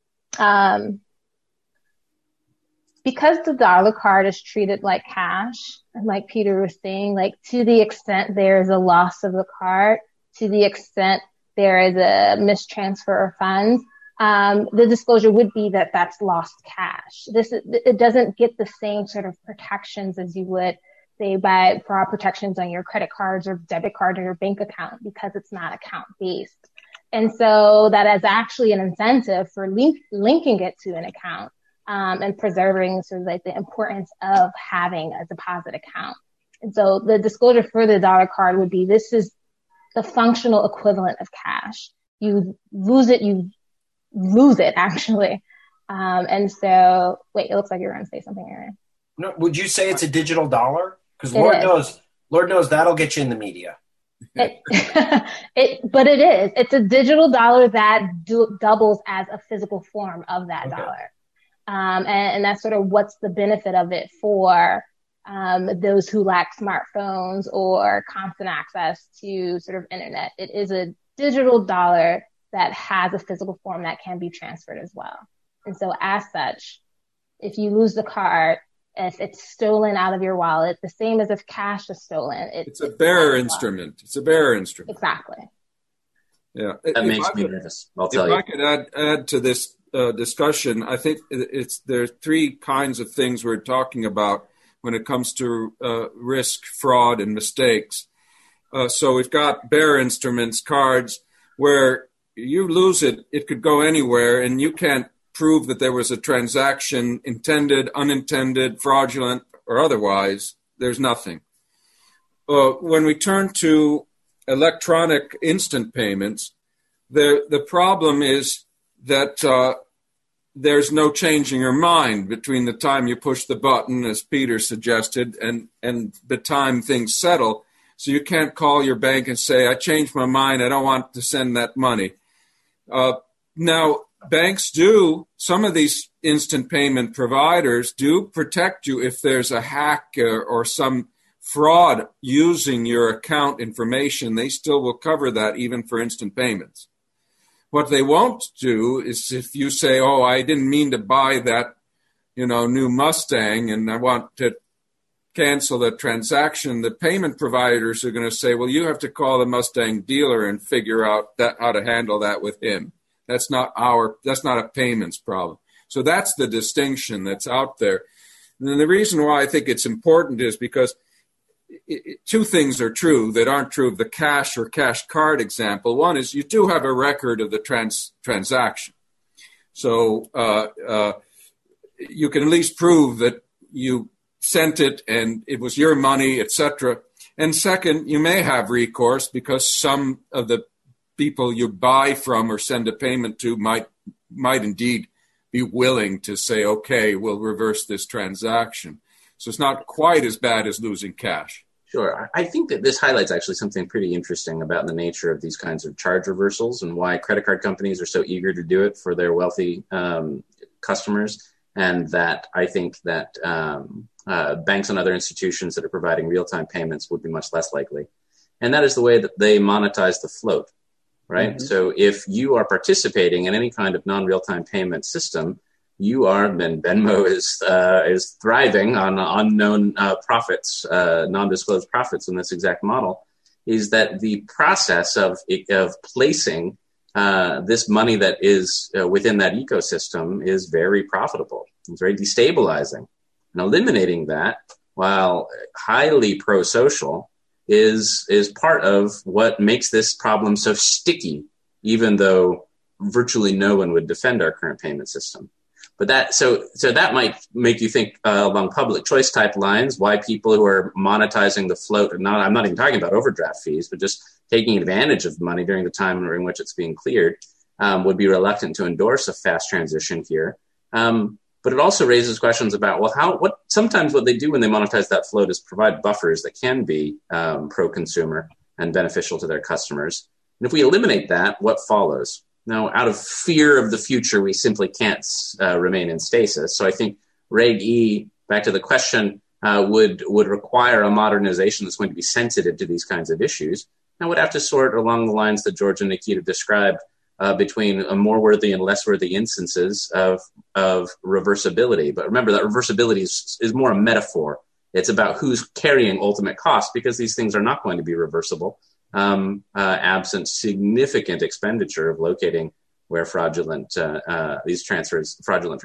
because the dollar card is treated like cash, and like Peter was saying, like to the extent there is a loss of the card, to the extent there is a mistransfer of funds, the disclosure would be that that's lost cash. It doesn't get the same sort of protections as you would say by fraud protections on your credit cards or debit card or your bank account, because it's not account based. And so that is actually an incentive for linking it to an account, and preserving sort of like the importance of having a deposit account. And so the disclosure for the dollar card would be, this is the functional equivalent of cash. You lose it actually. And so, wait, it looks like you're going to say something, Aaron. No, would you say it's a digital dollar? Because Lord knows that'll get you in the media. But it is. It's a digital dollar that doubles as a physical form of that dollar. And that's sort of what's the benefit of it for those who lack smartphones or constant access to sort of internet. It is a digital dollar that has a physical form that can be transferred as well. And so as such, if you lose the card, if it's stolen out of your wallet, the same as if cash is stolen. It's a bearer instrument. It's a bearer instrument. Exactly. Yeah. That makes me nervous, I'll tell you. If I could add to this discussion, I think there are three kinds of things we're talking about when it comes to risk, fraud, and mistakes. So we've got bearer instruments, cards, where you lose it, it could go anywhere, and you can't prove that there was a transaction intended, unintended, fraudulent, or otherwise. There's nothing. When we turn to electronic instant payments, the problem is that there's no changing your mind between the time you push the button, as Peter suggested, and the time things settle. So you can't call your bank and say, I changed my mind, I don't want to send that money. Now, banks do, some of these instant payment providers do protect you if there's a hack or some fraud using your account information. They still will cover that even for instant payments. What they won't do is if you say, oh, I didn't mean to buy that, new Mustang and I want to cancel the transaction, the payment providers are going to say, well, you have to call the Mustang dealer and figure out how to handle that with him. That's not a payments problem. So that's the distinction that's out there. And the reason why I think it's important is because two things are true that aren't true of the cash or cash card example. One is you do have a record of the transaction. So you can at least prove that you sent it and it was your money, etc. And second, you may have recourse because some of the people you buy from or send a payment to might indeed be willing to say, okay, we'll reverse this transaction. So it's not quite as bad as losing cash. Sure. I think that this highlights actually something pretty interesting about the nature of these kinds of charge reversals and why credit card companies are so eager to do it for their wealthy customers. And that I think that banks and other institutions that are providing real-time payments would be much less likely. And that is the way that they monetize the float, right? Mm-hmm. So if you are participating in any kind of non-real-time payment system, you are, and Venmo is thriving on unknown profits, non-disclosed profits in this exact model, is that the process of placing this money that is within that ecosystem is very profitable. It's very destabilizing. And eliminating that, while highly pro-social, is part of what makes this problem so sticky, even though virtually no one would defend our current payment system. But that might make you think along public choice type lines, why people who are monetizing the float, I'm not even talking about overdraft fees, but just taking advantage of money during the time in which it's being cleared, would be reluctant to endorse a fast transition here. But it also raises questions about, well, sometimes what they do when they monetize that float is provide buffers that can be pro-consumer and beneficial to their customers. And if we eliminate that, what follows? Now, out of fear of the future, we simply can't remain in stasis. So I think Reg E, back to the question, would require a modernization that's going to be sensitive to these kinds of issues. And would have to sort along the lines that George and Nikita described between a more worthy and less worthy instances of reversibility. But remember that reversibility is more a metaphor. It's about who's carrying ultimate costs, because these things are not going to be reversible absent significant expenditure of locating where fraudulent transfers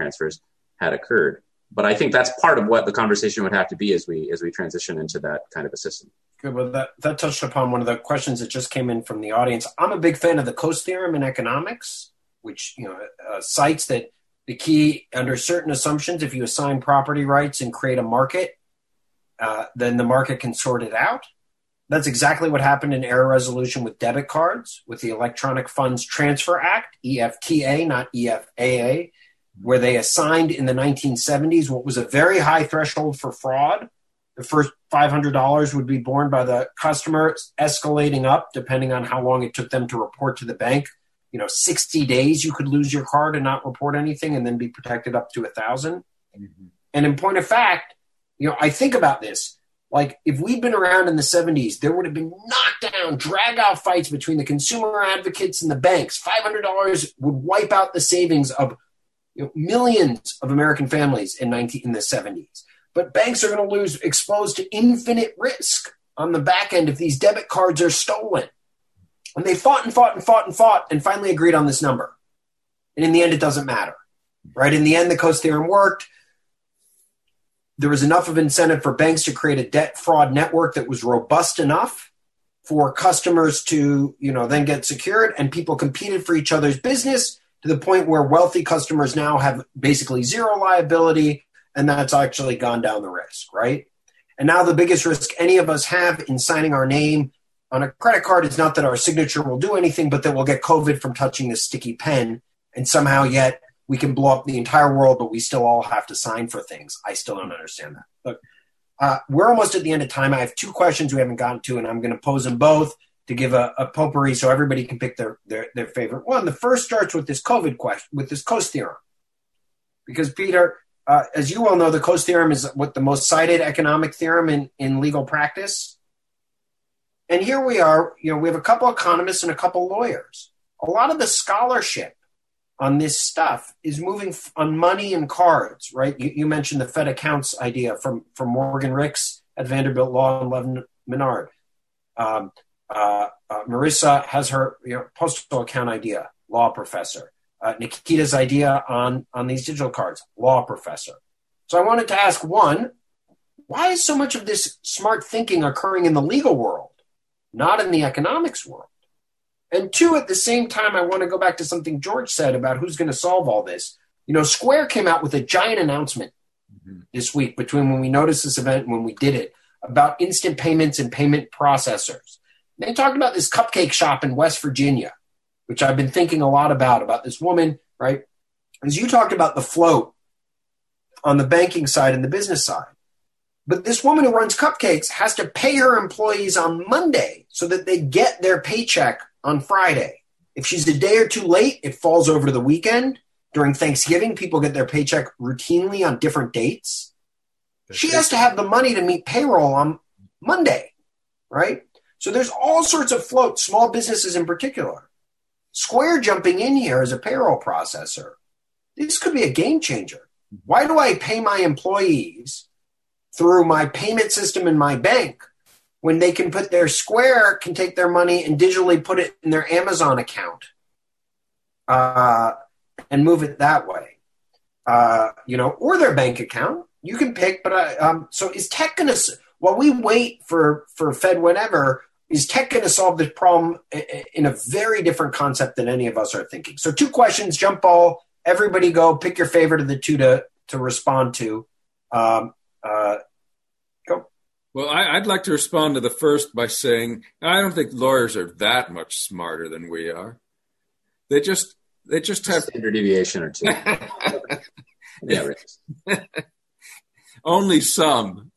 had occurred. But I think that's part of what the conversation would have to be as we transition into that kind of a system. Good. Well, that touched upon one of the questions that just came in from the audience. I'm a big fan of the Coase theorem in economics, which cites that the key, under certain assumptions, if you assign property rights and create a market, then the market can sort it out. That's exactly what happened in error resolution with debit cards, with the Electronic Funds Transfer Act, EFTA, not EFAA, where they assigned in the 1970s what was a very high threshold for fraud. The first $500 would be borne by the customer, escalating up depending on how long it took them to report to the bank. 60 days you could lose your card and not report anything and then be protected up to 1,000. Mm-hmm. And in point of fact, I think about this. Like, if we'd been around in the 70s, there would have been knockdown, drag-out fights between the consumer advocates and the banks. $500 would wipe out the savings of millions of American families in the 70s. But banks are going to lose, exposed to infinite risk on the back end if these debit cards are stolen. And they fought and finally agreed on this number. And in the end, it doesn't matter, right? In the end, the Coase theorem worked. There was enough of incentive for banks to create a debt fraud network that was robust enough for customers to, then get secured, and people competed for each other's business to the point where wealthy customers now have basically zero liability, and that's actually gone down the risk, right? And now the biggest risk any of us have in signing our name on a credit card is not that our signature will do anything, but that we'll get COVID from touching this sticky pen, and somehow yet we can blow up the entire world, but we still all have to sign for things. I still don't understand that. Look, we're almost at the end of time. I have two questions we haven't gotten to, and I'm going to pose them both to give a potpourri so everybody can pick their favorite one. The first starts with this COVID question, with this Coase theorem. Because, Peter, as you well know, the Coase theorem is what the most cited economic theorem in legal practice. And here we are, we have a couple economists and a couple lawyers. A lot of the scholarship on this stuff is moving on money and cards, right? You mentioned the Fed accounts idea from Morgan Ricks at Vanderbilt Law and Levin Menard. Marissa has her postal account idea, law professor. Nikita's idea on these digital cards, law professor. So I wanted to ask, one, why is so much of this smart thinking occurring in the legal world, not in the economics world? And two, at the same time, I want to go back to something George said about who's going to solve all this. Square came out with a giant announcement this week between when we noticed this event and when we did it about instant payments and payment processors. And they talked about this cupcake shop in West Virginia, which I've been thinking a lot about this woman, right? As you talked about the float on the banking side and the business side. But this woman who runs cupcakes has to pay her employees on Monday so that they get their paycheck on Friday. If she's a day or two late, it falls over to the weekend. During Thanksgiving, people get their paycheck routinely on different dates. She has to have the money to meet payroll on Monday, right? So there's all sorts of floats, small businesses in particular. Square jumping in here as a payroll processor. This could be a game changer. Why do I pay my employees through my payment system in my bank when they can put their Square, can take their money and digitally put it in their Amazon account and move it that way, or their bank account? You can pick, but so is tech going to, while we wait for Fed whenever, is tech going to solve this problem in a very different concept than any of us are thinking? So two questions, jump ball, everybody go, pick your favorite of the two to respond to. Go. Well, I'd like to respond to the first by saying I don't think lawyers are that much smarter than we are. They just have standard deviation or two. Yeah, right. Only some.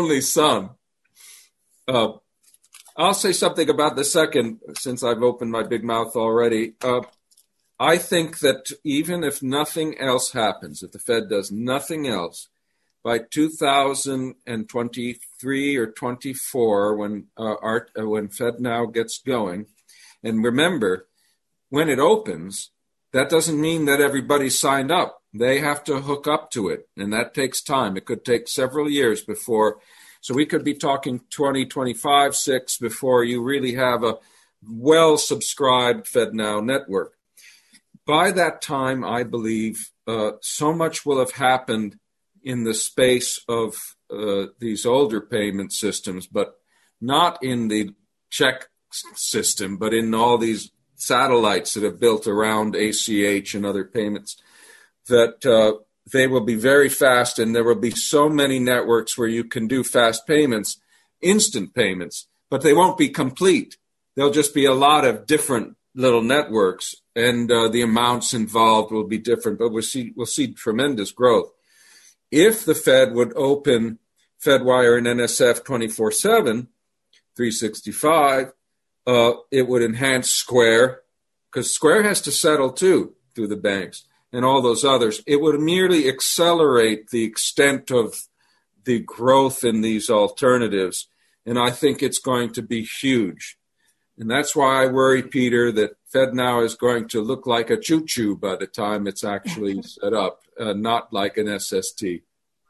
I'll say something about the second, since I've opened my big mouth already. I think that even if nothing else happens, if the Fed does nothing else, by 2023 or 24, when FedNow gets going, and remember, when it opens, that doesn't mean that everybody's signed up. They have to hook up to it, and that takes time. It could take several years before. So we could be talking 2025, 6 before you really have a well-subscribed FedNow network. By that time, I believe so much will have happened in the space of these older payment systems, but not in the check system, but in all these satellites that have built around ACH and other payments, that they will be very fast, and there will be so many networks where you can do fast payments, instant payments, but they won't be complete. There'll just be a lot of different little networks, and the amounts involved will be different, but we'll see tremendous growth. If the Fed would open FedWire and NSF 24/7, 365, it would enhance Square, because Square has to settle too through the banks and all those others. It would merely accelerate the extent of the growth in these alternatives, and I think it's going to be huge. And that's why I worry, Peter, that FedNow is going to look like a choo-choo by the time it's actually set up, not like an SST.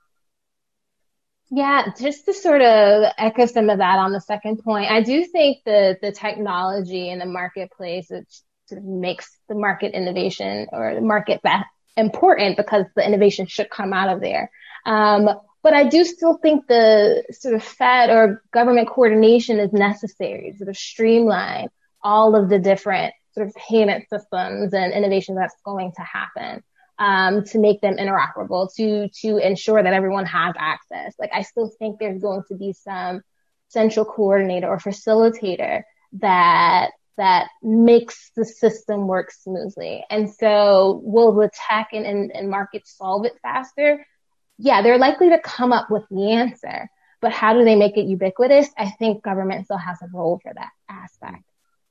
Yeah, just to sort of echo some of that on the second point, I do think the technology in the marketplace, it sort of makes the market innovation or the market that important, because the innovation should come out of there. But I do still think the sort of Fed or government coordination is necessary to sort of streamline all of the different sort of payment systems and innovation that's going to happen, to make them interoperable, to ensure that everyone has access. Like, I still think there's going to be some central coordinator or facilitator that makes the system work smoothly. And so will the tech and markets solve it faster? Yeah, they're likely to come up with the answer, but how do they make it ubiquitous? I think government still has a role for that aspect.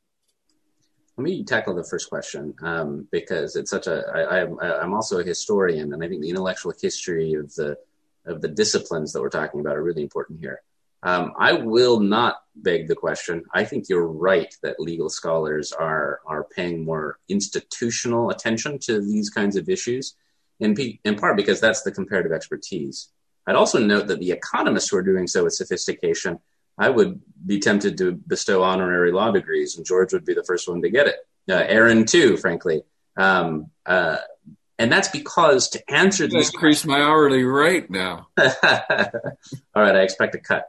Let me tackle the first question, because it's I'm also a historian, and I think the intellectual history of the disciplines that we're talking about are really important here. I will not beg the question. I think you're right that legal scholars are paying more institutional attention to these kinds of issues, in part because that's the comparative expertise. I'd also note that the economists who are doing so with sophistication, I would be tempted to bestow honorary law degrees, and George would be the first one to get it. Aaron, too, frankly. And that's because to answer these increase my hourly rate now. All right, I expect a cut.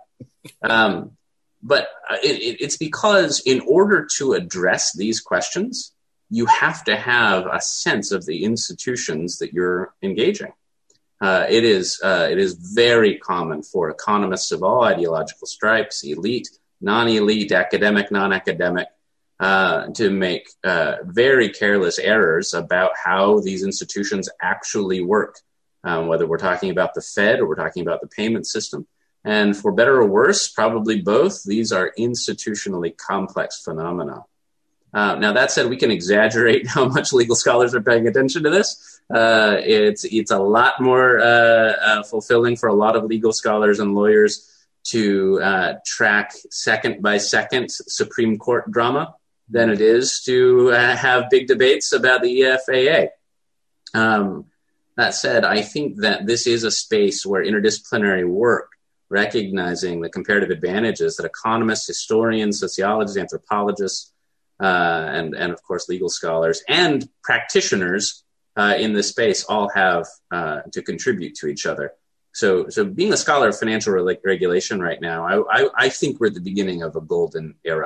But it's because in order to address these questions, you have to have a sense of the institutions that you're engaging. It is very common for economists of all ideological stripes, elite, non-elite, academic, non-academic, to make very careless errors about how these institutions actually work, whether we're talking about the Fed or we're talking about the payment system. And for better or worse, probably both, these are institutionally complex phenomena. Now, that said, we can exaggerate how much legal scholars are paying attention to this. It's a lot more fulfilling for a lot of legal scholars and lawyers to track second by second Supreme Court drama than it is to have big debates about the EFAA. That said, I think that this is a space where interdisciplinary work, recognizing the comparative advantages that economists, historians, sociologists, anthropologists, and of course legal scholars and practitioners in this space all have to contribute to each other. So being a scholar of financial regulation right now, I think we're at the beginning of a golden era,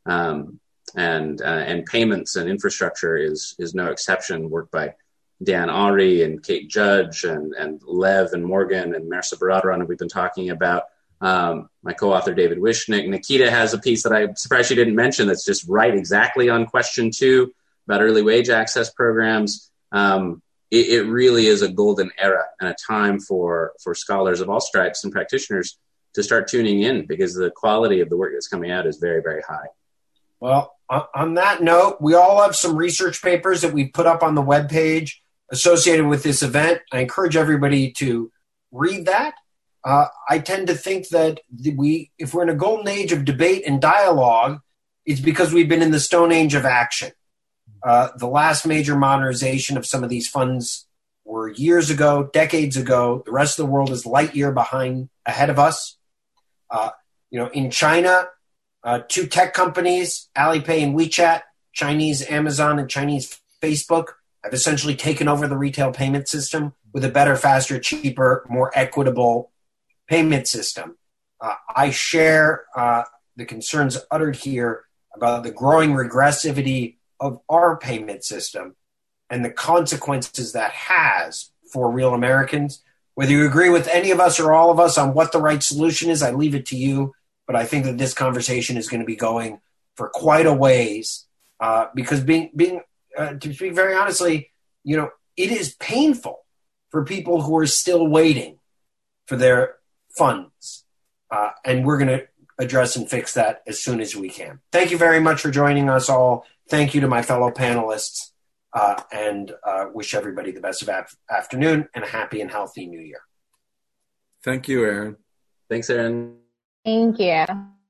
and payments and infrastructure is no exception. Work by Dan Ari and Kate Judge and Lev and Morgan and Marisa Baradaran we've been talking about. My co-author, David Wishnick. Nikita has a piece that I'm surprised she didn't mention that's just right exactly on question 2 about early wage access programs. it really is a golden era and a time for scholars of all stripes and practitioners to start tuning in, because the quality of the work that's coming out is very, very high. Well, on that note, we all have some research papers that we put up on the webpage associated with this event. I encourage everybody to read that. I tend to think that if we're in a golden age of debate and dialogue, it's because we've been in the stone age of action. The last major modernization of some of these funds were years ago, decades ago. The rest of the world is light year ahead of us. In China, 2 tech companies, Alipay and WeChat, Chinese Amazon and Chinese Facebook, have essentially taken over the retail payment system with a better, faster, cheaper, more equitable payment system. I share the concerns uttered here about the growing regressivity of our payment system and the consequences that has for real Americans. Whether you agree with any of us or all of us on what the right solution is, I leave it to you. But I think that this conversation is going to be going for quite a ways because to speak very honestly, it is painful for people who are still waiting for their funds. And we're going to address and fix that as soon as we can. Thank you very much for joining us all. Thank you to my fellow panelists, and wish everybody the best of afternoon and a happy and healthy new year. Thank you, Aaron. Thanks, Aaron. Thank you.